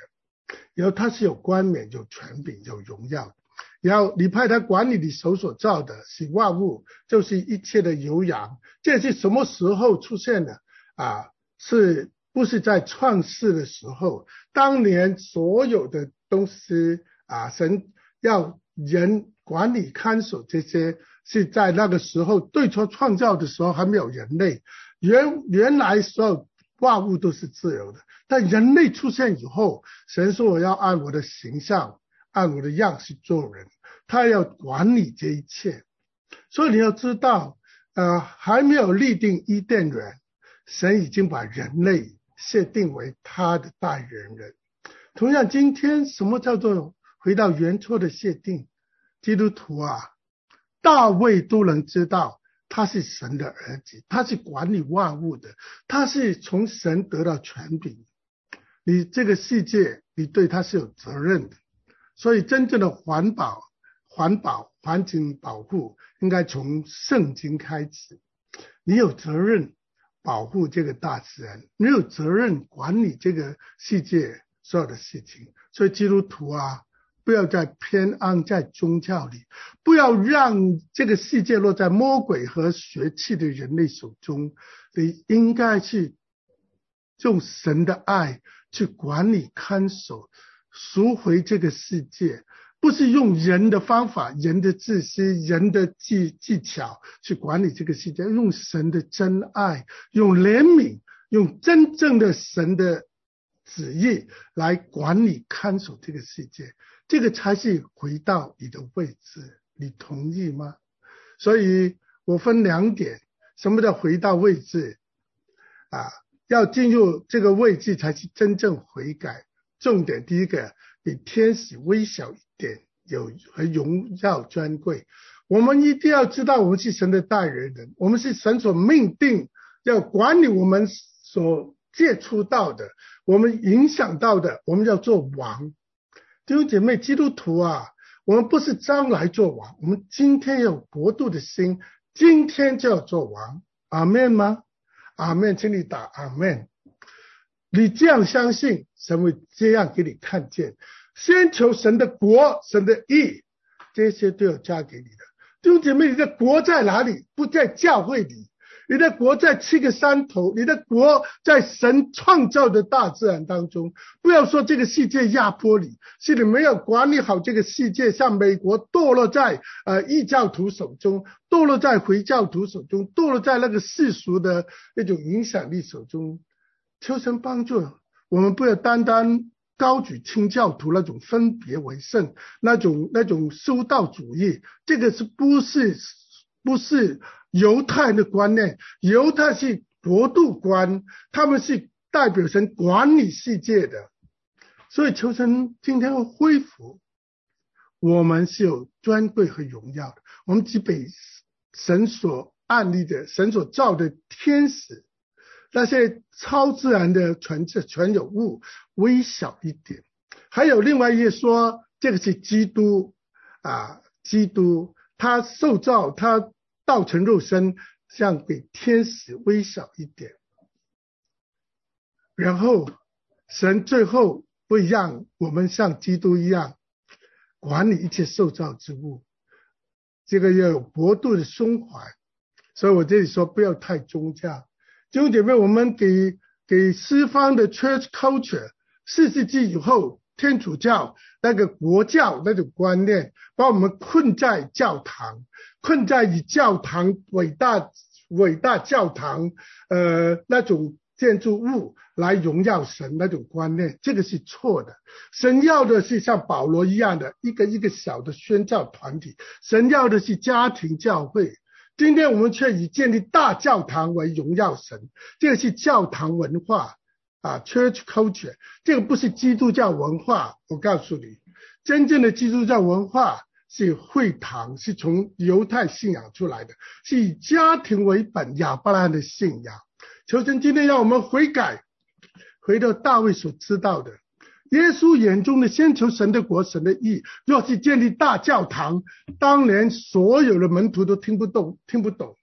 然后他是有冠冕、有权柄、有荣耀的。然后你派他管理你手所造的，是万物，就是一切的有养。这是什么时候出现的是不是在创世的时候？当年所有的东西神要人管理看守这些，是在那个时候最初创造的时候还没有人类。原来所有万物都是自由的，但人类出现以后，神说我要按我的形象，按我的样式做人，他要管理这一切。所以你要知道还没有立定伊甸园，神已经把人类设定为他的代言人。同样今天什么叫做回到原初的设定？基督徒大卫都能知道他是神的儿子，他是管理万物的，他是从神得到权柄。你这个世界你对他是有责任的，所以真正的环境保护应该从圣经开始。你有责任保护这个大自然，你有责任管理这个世界所有的事情。所以基督徒不要再偏安在宗教里，不要让这个世界落在魔鬼和血气的人类手中。你应该去用神的爱去管理看守赎回这个世界，不是用人的方法、人的自私、人的技巧去管理这个世界，用神的真爱、用怜悯、用真正的神的旨意来管理看守这个世界，这个才是回到你的位置。你同意吗？所以我分两点，什么叫回到位置要进入这个位置才是真正悔改。重点第一个，比天使微小一点，有和荣耀尊贵。我们一定要知道我们是神的代言人，我们是神所命定要管理我们所接触到的，我们影响到的，我们要做王。弟兄姐妹，基督徒我们不是将来做王，我们今天有国度的心，今天就要做王。阿们吗？阿们，请你打阿们。你这样相信，神会这样给你看见。先求神的国，神的义，这些都要加给你的。弟兄姐妹，你的国在哪里？不在教会里，你的国在7个山头，你的国在神创造的大自然当中。不要说这个世界压迫你，是你没有管理好这个世界，像美国堕落在异教徒手中，堕落在回教徒手中，堕落在那个世俗的那种影响力手中。求神帮助我们，不要单单高举清教徒那种分别为圣，那种修道主义，这个是不是犹太的观念？犹太是国度观，他们是代表神管理世界的。所以求神今天会恢复，我们是有尊贵和荣耀的，我们只被神所安立的，神所造的天使，那些超自然的全有物微小一点。还有另外一个说，这个是基督基督他受造，他道成肉身，像比天使微小一点。然后神最后会让我们像基督一样管理一切受造之物，这个要有国度的胸怀。所以我这里说不要太宗教。弟兄姐妹，我们给西方的 church culture 4世纪以后天主教那个国教那种观念，把我们困在教堂，困在以教堂伟大教堂那种建筑物来荣耀神那种观念，这个是错的。神要的是像保罗一样的一个小的宣教团体，神要的是家庭教会。今天我们却以建立大教堂为荣耀神，这个是教堂文化church culture， 这个不是基督教文化。我告诉你，真正的基督教文化是会堂，是从犹太信仰出来的，是以家庭为本，亚伯拉罕的信仰。求神今天让我们悔改，回到大卫所知道的，耶稣眼中的先求神的国，神的义。若是建立大教堂，当年所有的门徒都听不懂。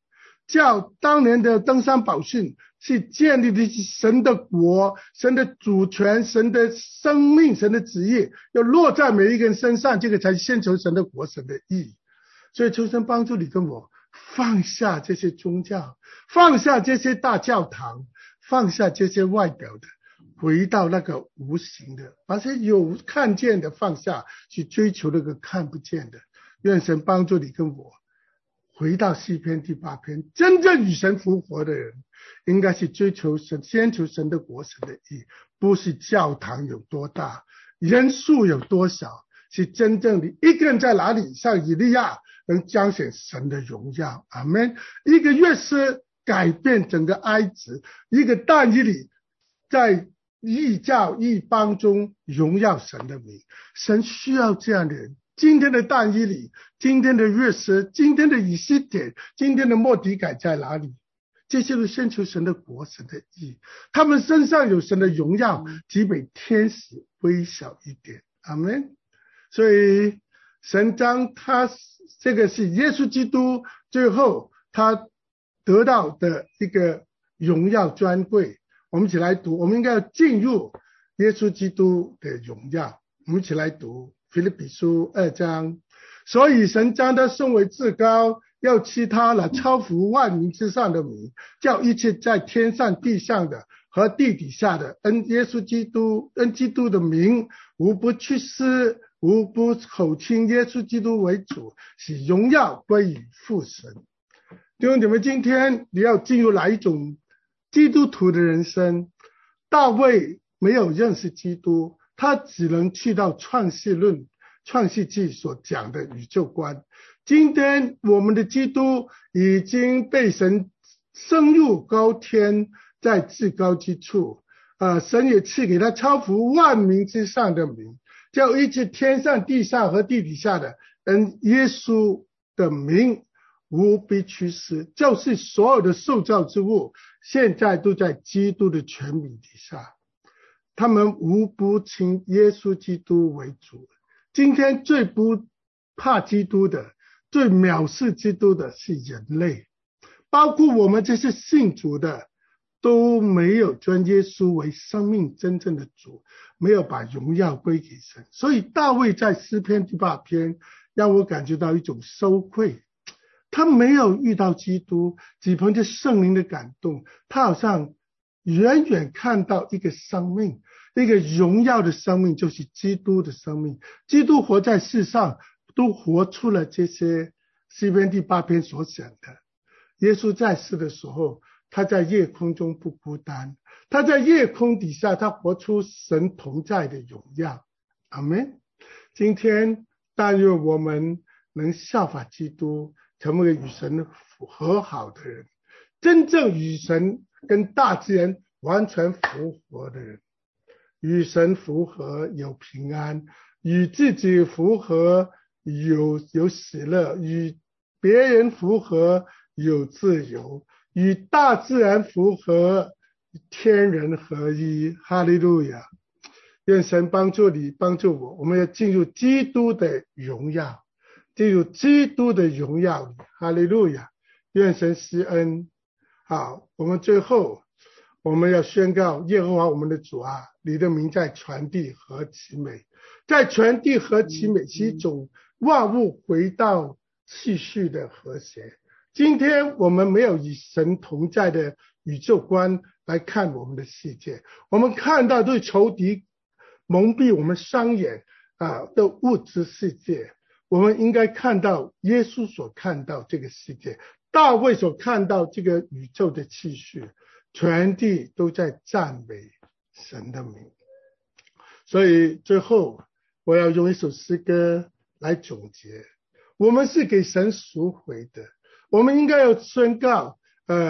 叫当年的登山宝训是建立的神的国，神的主权，神的生命，神的旨意要落在每一个人身上，这个才是先求神的国，神的义。所以求神帮助你跟我放下这些宗教，放下这些大教堂，放下这些外表的，回到那个无形的，把这些有看见的放下，去追求那个看不见的。愿神帮助你跟我回到诗篇第8篇，真正与神复活的人应该是追求神，先求神的国，神的义，不是教堂有多大，人数有多少，是真正的一个人在哪里，像以利亚能彰显神的荣耀。阿们。一个约瑟改变整个埃及，一个但以理在异教异邦中荣耀神的名。神需要这样的人。今天的但以理，今天的约瑟，今天的以西结，今天的末底改在哪里？这些都先求神的国，神的义，他们身上有神的荣耀，只比天使微小一点。阿们。所以神将他这个是耶稣基督最后他得到的一个荣耀尊贵。我们一起来读，我们应该要进入耶稣基督的荣耀。我们一起来读腓立比书2章。所以神将他升为至高，要赐他那超乎万民之上的名，叫一切在天上地上的和地底下的因基督的名，无不屈膝，无不口称耶稣基督为主，使荣耀归于父神。弟兄姐妹，今天你要进入哪一种基督徒的人生？大卫没有认识基督，他只能去到创世纪所讲的宇宙观。今天我们的基督已经被神升入高天，在至高之处，神也赐给他超乎万民之上的名，叫一切天上地上和地底下的耶稣的名无必屈膝，就是所有的受造之物现在都在基督的权柄底下，他们无不称耶稣基督为主。今天最不怕基督的，最藐视基督的是人类，包括我们这些信主的都没有尊耶稣为生命真正的主，没有把荣耀归给神。所以大卫在诗篇第8篇让我感觉到一种羞愧，他没有遇到基督，只凭着圣灵的感动，他好像远远看到一个生命，一个荣耀的生命，就是基督的生命。基督活在世上都活出了这些诗篇第8篇所讲的。耶稣在世的时候，他在夜空中不孤单，他在夜空底下，他活出神同在的荣耀。阿们。今天但愿我们能效法基督，成为与神和好的人，真正与神跟大自然完全符合的人。与神符合有平安，与自己符合有喜乐，与别人符合有自由，与大自然符合天人合一。哈利路亚。愿神帮助你，帮助我，我们要进入基督的荣耀，进入基督的荣耀里。哈利路亚。愿神施恩。好，我们最后我们要宣告，耶和华我们的主啊，你的名在全地何其美。在全地何其美是一种万物回到秩序的和谐。今天我们没有以神同在的宇宙观来看我们的世界，我们看到对仇敌蒙蔽我们双眼的物质世界。我们应该看到耶稣所看到这个世界，大卫所看到这个宇宙的秩序，全地都在赞美神的名。所以最后我要用一首诗歌来总结，我们是给神赎回的，我们应该要宣告，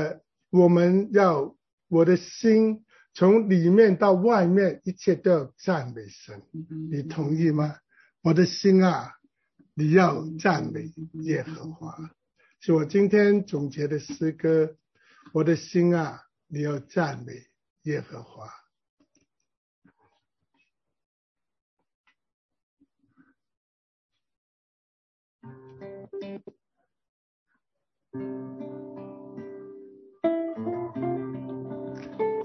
我的心从里面到外面一切都要赞美神。你同意吗？我的心啊，你要赞美耶和华。是我今天总结的诗歌，我的心啊，你要赞美耶和华。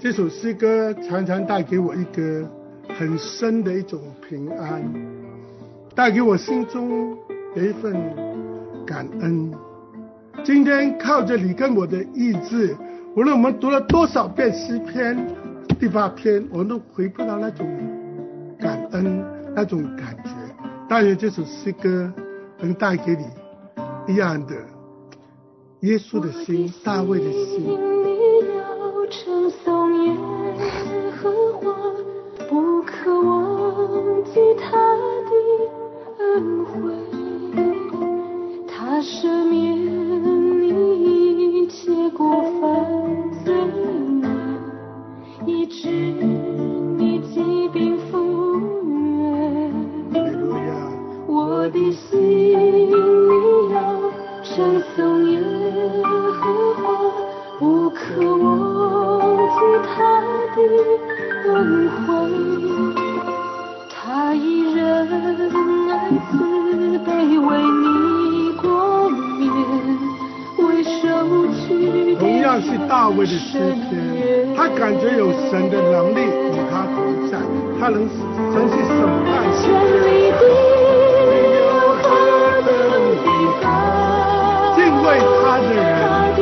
这首诗歌常常带给我一个很深的一种平安，带给我心中有一份感恩。今天靠着你跟我的意志，无论我们读了多少遍诗篇第8篇，我们都回不到那种感恩，那种感觉。但愿这首诗歌能带给你一样的耶稣的心，大卫的心。 你要称颂耶和华，不可忘记他的恩惠，他赦免你一切过犯罪孽，医治你疾病复原。我的心里要称颂耶和华，不可忘记他的恩惠，他以仁爱慈悲为你冠冕，为受屈同样是大卫的诗篇，他感觉有神的能力与他同在，他能神是审判世界。敬畏他的人，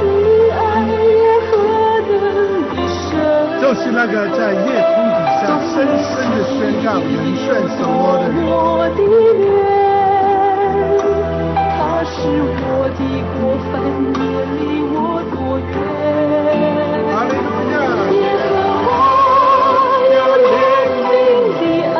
就是那个在夜空底下深深的宣告人算什么的人。 我的愿，他是我的过犯，也离我多远。 哈利路亚！ 耶和华有怜悯的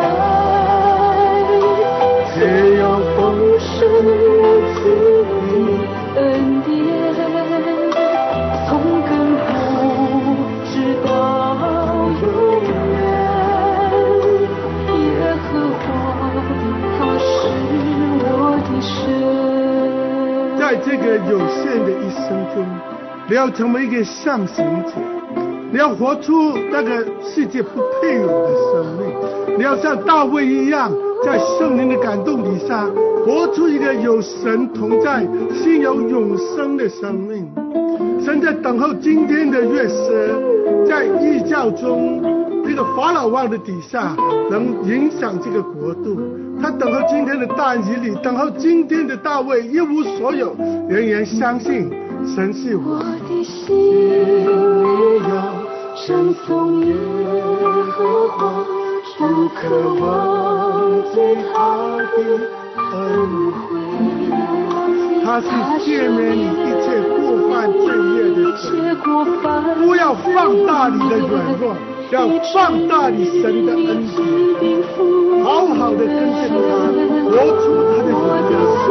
爱，且有丰盛无尽的恩典，从亘古直到永远。耶和华他是我的神。 在这个有限的一生中，你要成为一个上行者，你要活出那个世界不配有的生命，你要像大卫一样，在圣灵的感动底下，活出一个有神同在、心有永生的生命。神在等候今天的约瑟，在异教中这个法老王的底下，能影响这个国度。他等候今天的但以理，等候今天的大卫，一无所有，仍然相信神是我。 我的心里要称颂耶和华，不可忘记他的恩惠。 他是赦免你一切过犯罪孽的神。不要放大你的软弱，要放大你神的恩典，好好的跟着他，活出他的荣耀。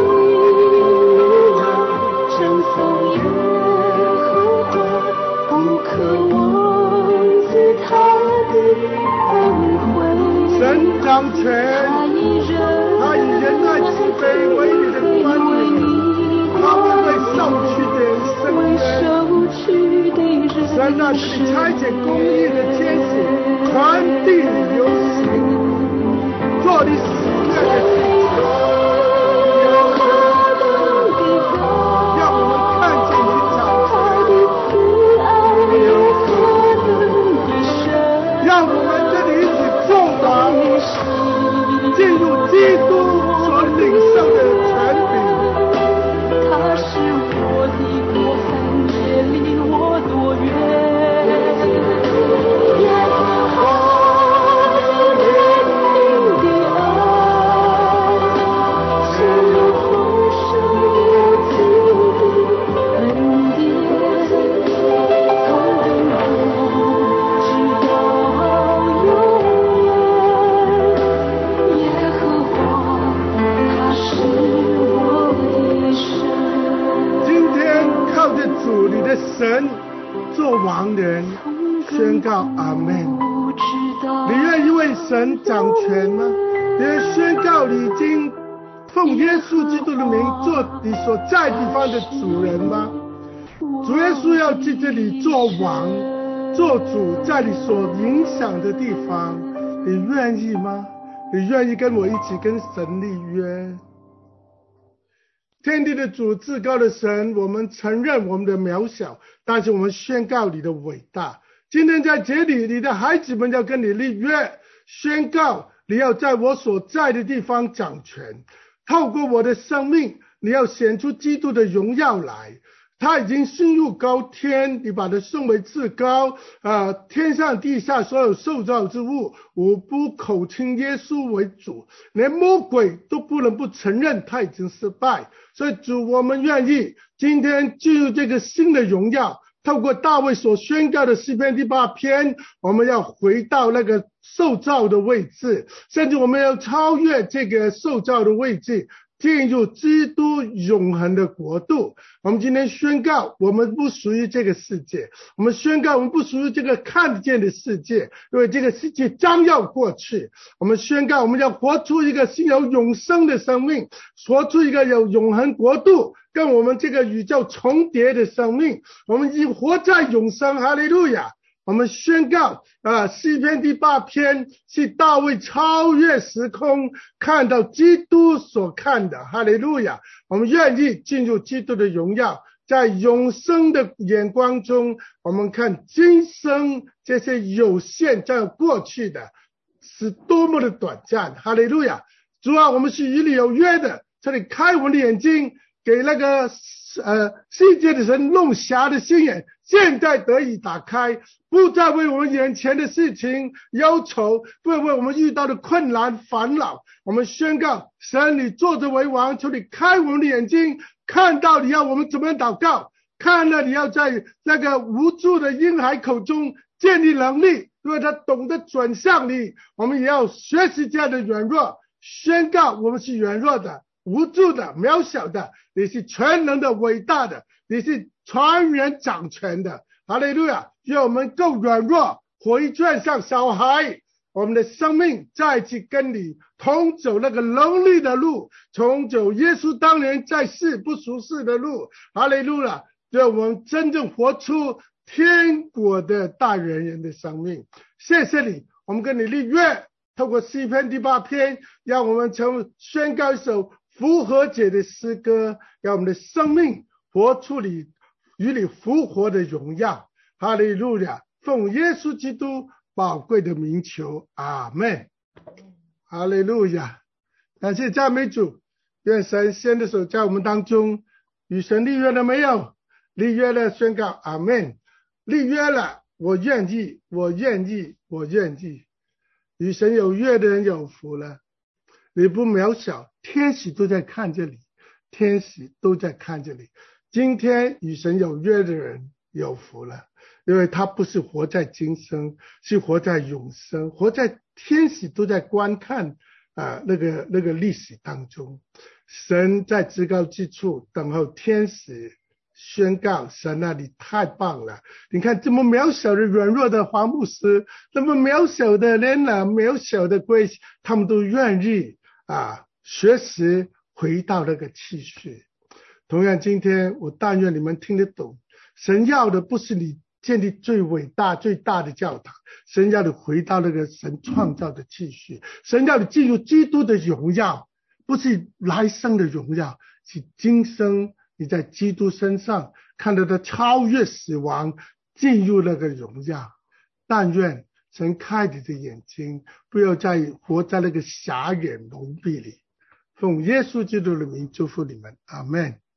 称颂耶和华，不可忘记他的恩惠。 神掌权，他以仁爱慈悲为你的冠冕，他们为受屈的人伸冤。神啊，你差遣公义的天使传递流行，做你喜悦的事情，让我们看见你掌权，让我们这里一起做王，进入基督所领受的权柄。 他是我的过犯，也离我多远。耶和华有怜悯的爱，是有丰盛无尽的恩典，从亘古直到永远。耶和华他是我的神。 今天靠着主你的神做王人，宣告阿们。你愿意为神掌权吗？你愿宣告你已经奉耶稣基督的名做你所在地方的主人吗？主耶稣要记着你做王做主，在你所影响的地方，你愿意吗？你愿意跟我一起跟神立约？天地的主，至高的神，我们承认我们的渺小，但是我们宣告你的伟大。 今天在这里，你的孩子们要跟你立约，宣告你要在我所在的地方掌权，透过我的生命，你要显出基督的荣耀来。他已经升入高天，你把他升为至高天上地下所有受造之物，无不口称耶稣为主，连魔鬼都不能不承认他已经失败。所以主，我们愿意今天进入这个新的荣耀，透过大卫所宣告的诗篇第8篇，我们要回到那个受造的位置，甚至我们要超越这个受造的位置，进入基督永恒的国度。我们今天宣告，我们不属于这个世界，我们宣告我们不属于这个看得见的世界，因为这个世界将要过去。我们宣告，我们要活出一个是有永生的生命，活出一个有永恒国度跟我们这个宇宙重叠的生命。我们已经活在永生，哈利路亚。我们宣告诗篇第8篇是大卫超越时空，看到基督所看的，哈利路亚。我们愿意进入基督的荣耀，在永生的眼光中，我们看今生这些有限将要过去的是多么的短暂，哈利路亚。主啊，我们是与你有约的，这里开我们的眼睛，给那个世界的神弄瞎的心眼现在得以打开，不再为我们眼前的事情忧愁，不为我们遇到的困难烦恼。我们宣告，神你坐着为王，求你开我们的眼睛，看到你要我们怎么样祷告，看了你要在那个无助的婴孩口中建立能力，因为他懂得转向你。我们也要学习这样的软弱，宣告我们是软弱的、无助的、渺小的，你是全能的、伟大的，你是全然掌权的，哈利路亚。愿我们够软弱，回转向小孩，我们的生命再次跟你同走那个能力的路，重走耶稣当年在世不属世的路，哈利路亚。让我们真正活出天国的大人的生命。谢谢你，我们跟你立约，透过诗篇第8篇，让我们宣告一首复活节的诗歌，让我们的生命活出你与你复活的荣耀。哈利路亚，奉耶稣基督宝贵的名求，阿们。哈利路亚，感谢赞美主。愿神先的手在我们当中，与神立约了没有？立约了，宣告阿们。立约了，我愿意，我愿意，我愿意。与神有约的人有福了。你不渺小，天使都在看着你，天使都在看着你。今天与神有约的人有福了，因为他不是活在今生，是活在永生，活在天使都在观看那个历史当中。神在至高之处等候天使宣告，神啊，你太棒了！你看这么渺小的软弱的黄牧师，那么渺小的人渺小的龟，他们都愿意学习回到那个气序。同样今天我但愿你们听得懂，神要的不是你建立最伟大最大的教堂，神要你回到那个神创造的气序，神要你进入基督的荣耀，不是来生的荣耀，是今生你在基督身上看到他超越死亡，进入那个荣耀。但愿神开你的眼睛，不要再活在那个瞎眼蒙蔽里。奉耶稣基督的名祝福你们，阿们。